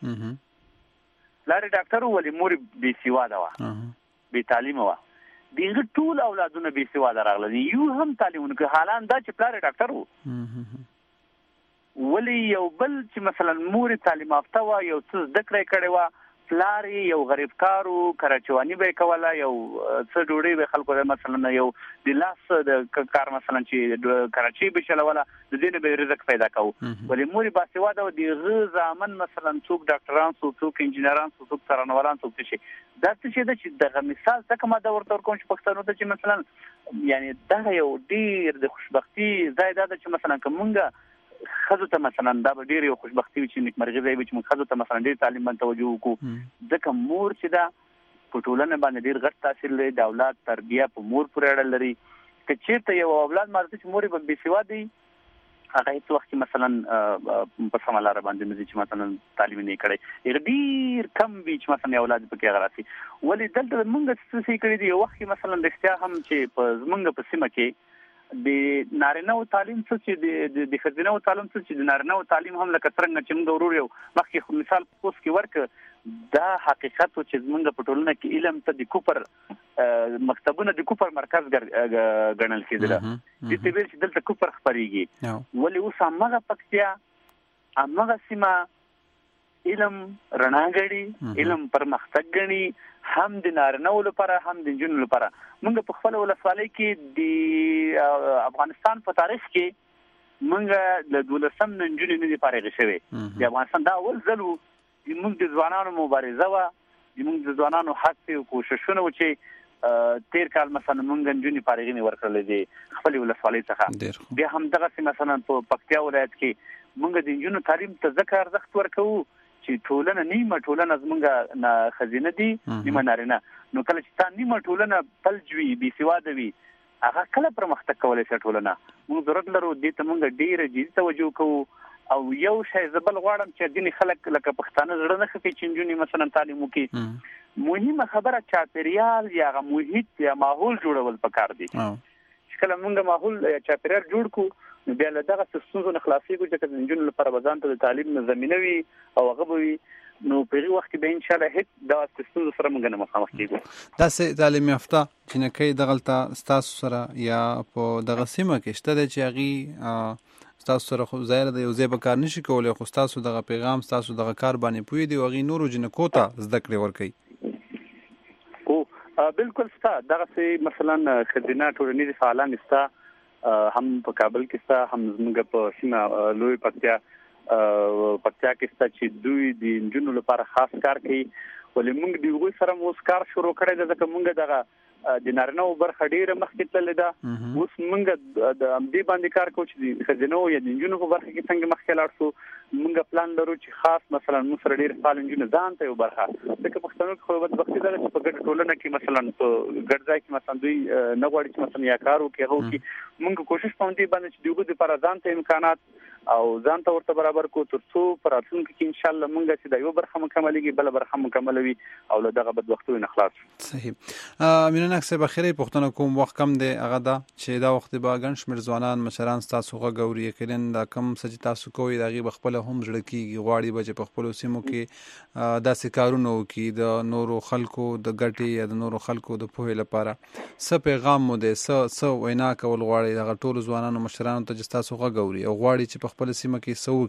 [SPEAKER 5] ولې مور بي سواده و، بي تعلیم و، دغه ټول اولادونه بي سواده راغلي، یو هم تعلیم نه کوي. حالان دا چې پلار ډاکټر وو ولی یو بل چې مثلا مور تعلیم یافته و، یو څه زده کړې و، پلار یو غریب کارو کراچوانی به کوله، یو څه ډوډۍ به خلکو مثلا یو د لاس د کار مثلا چې کراچي به چلوله د دې به رزق پیدا کوو. ولی مور باسواده و د غزامن مثلا څوک ډاکټران څوک انجینران څوک څارنوالان څوک شي. دا څه چې د دغه مثال ځکه ما دا ورته کوم چې پښتنو ته چې مثلا یعنی دا یو ډیر د خوشبختی ځای دا چې مثلا کومه خزو ته مثلا دا به ډیر یو خوشبختی وي چې نیکمرغي ځای وي چې موږ خزو ته مثلا ډیر تعلیم باندې توجه وکړو. ځکه مور چې دا په ټولنه باندې ډیر غټ تاثیر لري، د اولاد تربیه په مور پورې اړه لري. که چیرته یو اولاد مرته چې مور به بېسواده وي، هغه هیڅ وخت مثلا په سمه لاره باندې نه چې مثلا تعلیم نه کړي، ډیر کم وي چې مثلا اولاد په کې غراسي. ولې دلته موږ څه کړی دی یو وخت مثلا د اختیار هم چې په زمونږ په سیمه کې د نارینه او تعلیم څه چې د خزینه او تعلیم څه چې د نارینه او تعلیم هم لکه څنګه چې موږ ورور یو مخکې مثال اوس کې ورک دا حقیقت چې موږ په ټولنه کې علم ته د کوپر مکتبونه د کوپر مرکز ګڼل کېدل. د دې ویل چې دلته کوپر خبريږي، ولې اوس هغه پکتیا هغه سیمه علم رڼا غړي، علم پرمختګ غړي، هم د نارینه لپاره هم د جنونو لپاره. موږ په خپل ولسوالۍ کې د افغانستان په تاریخ کې موږ د 12 نجونې نه فارغ شوي. د افغانستان دا اول ځل و چې موږ د ځوانانو مبارزه و، موږ د ځوانانو هڅې او کوششونه و چې تیر کال مثلا موږ نجونې فارغې نه ورکړلې دي خپل ولسوالۍ څخه. بیا هم دغه مثلا په پکتیا ولایت کې موږ د جنونو تعلیم ته ځکه ارزښت ورکوو چې ټولنه نیمه ټولنه زمونږ خزینه دي، نیمه نارینه. نو کله چې تا نیمه ټولنه فلجوي بي سواده وي، هغه کله پرمختګ کولای شي ټولنه. موږ ضرورت لرو دې ته موږ ډیره جدي توجه کوو. او یو شی زبل غواړم چې ځینې خلک لکه پښتانه زړه نه خفي چې نجونې مثلا تعلیم وکړي. مهمه خبره چاپیریال یا محیط یا ماحول جوړول پکار دي. چې کله موږ ماحول یا چاپیریال جوړ کو نو بیا له دغه ستونزو نه خلاصېږو چې د نجونو لپاره به ځان ته د تعلیم زمینه وي او هغه به وي، نو په هغه وخت کې به ان شاء الله هیڅ دغه ستونزو سره موږ نه مخامخ کېږو.
[SPEAKER 4] داسې تعلیم یافته جنکۍ دغلته ستاسو سره یا په دغه سیمه کې شته دی چې هغې ستاسو سره خو ظاهره د یو ځای به کار نشي کولی، خو ستاسو دغه پیغام ستاسو دغه کار باندې پوهې دي او هغې نورو جنکو ته زده کړې ورکوي؟
[SPEAKER 5] بالکل ستا دغسې مثلا ښځینه ټولنیز فعالان ستا، هم په کابل کې ستا، هم زموږ په سیمه لوی پکتیا کې ستا چې دوی د نجونو لپاره خاص کار کوي. ولې موږ د هغوی سره اوس کار شروع کړی دی ځکه موږ دغه د نارینه برخه ډیره مخکې تللې ده. اوس موږ د دې باندې کار کوو چې د خزینو یا د انجونو په برخه کې څنګه مخکې لاړ شو. موږ پلان لرو چې خاص مثلا موږ سره ډیر فعال انجونو ځان ته یو برخه ځکه پښتنو کې خو بدبختي ده چې په ګډ ټولنه کې مثلا په ګډ ځای کې مثلا دوی نه غواړي چې مثلا یا کار وکړي هغه کې موږ کوشش کوو چې باندې چې دوی د پر ځان ته امکانات او ځان ته ورته برابر کو ترڅو پر راتلونکي کې ان شاء الله موږ چې د یو برخه مکملېږي بل برخه مکملوي او له دغه بدبختیو نه خلاص.
[SPEAKER 4] صحیح. مینه نکسه بخیره پښتنو کوم وخت کم دی هغه دا چې دا وخت به ګڼ شمېر ځوانان مشران تاسو غوړي کړي دا کم سچ تاسو کوی دغه بخپل هم زړه کیږي غواړي به په خپل سیمو کې داسې کارونه وکړي د نورو خلکو د ګټي یا د نورو خلکو د پوهې لپاره څه پیغام مو دی څه وینا کول غواړي دغه ټول ځوانانو مشرانو ته چې تاسو غوړي او غواړي چې په خپل سیمه کې څه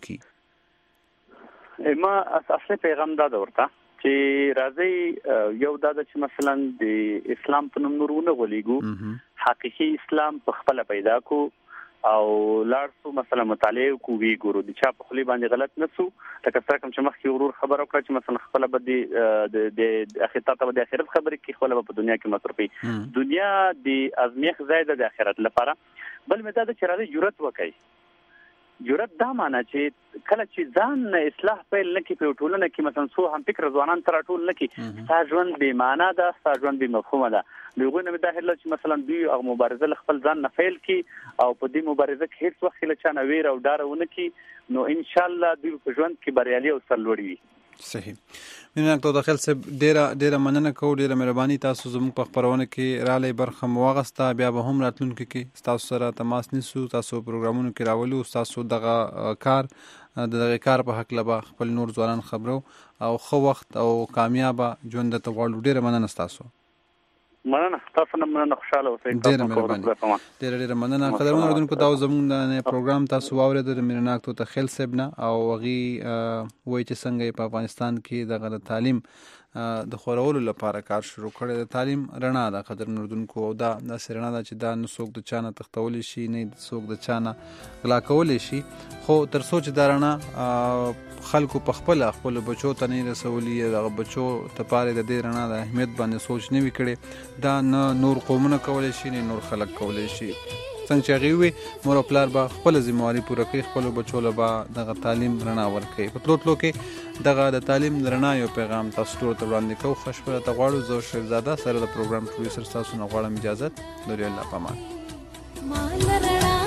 [SPEAKER 4] وکړي.
[SPEAKER 5] ما اصلي پیغام دا ورته چې راځي یو دا چې مثلا د اسلام په نوم نورونه غولېګو حقيقي اسلام په خپل پیدا کو او لاړ مثلا مطالعه کوي ګورو د چا په خلی باندې غلط نسو لکه څنګه کوم چې مخکې ورور خبرو کړ چې مثلا خپل بده د اخرت ته د اخرت خبرې کې خپل په دنیا کې مصرفي دنیا د ازمیخ زائد د اخرت لپاره بل مته د چرته جرأت وکړي. جرأت دا معنی چې کله چې ځان نه اصلاح پیل نکي په ټولنه کې مثلا سو هم فکر ځوانان تر ټول نکي ساجون به معنا ده ساجون به مفهوم ده لغوی نه داخله چې مثلا دوی او مبارزه خپل ځان نه فعل کی او په دې مبارزه کې هیڅ وخت له چانه ویر او ډارونه کی نو ان شاء الله دوی په ژوند کې بریالي او سرلوړي وي.
[SPEAKER 4] صحیح. مینه تو داخل سب ډیره مننه کوم ډیره مهرباني تاسو زموږ په خبرونه کې را لې برخه مواغسته بیا به هم راتلونکي کې تاسو سره تماس نیسو تاسو پروګرامونو کې راولو تاسو دغه کار په حق لبا خپل نور ځوانان خبرو او خو وخت او کامیاب ژوند ته غواړو. ډیره مننه تاسو.
[SPEAKER 5] مننه تاسو نه مننه خوشاله اوسئ.
[SPEAKER 4] ډیره مننه قدرمن اردوونکو دا زموږ د پروګرام تاسو واورید د میرناک تو تخیل سبنا او وغي وای چې څنګه په افغانستان کې د تعلیم د خورولو لپاره کار شروع کړی. د تعلیم رڼا د قدرمن اردوونکو او دا سرنا د چې دا نو څوک د چانه تختول شي نه څوک د چانه غلا کول شي خو تر سوچ دارانه خلکو په خپل بچو ته نه رسولي د بچو ته پاره د دې رڼا د اهمیت باندې سوچ نه وکړي دا نه نور قومونه کولای شي نه نور خلک کولای شي. څنګه چې غوي مور خپل با خپل ذمہواری پوره کوي خپل بچو له با د تعلیم رڼا ورکوي. په تلوتلو کې دغه د تعلیم رڼا یو پیغام تاسو ته وړاندې کوم. خوشبخته ته غواړو زو شهزاده سره د پروګرام پروډوسر تاسو نه غواړم اجازه لري. الله پامان.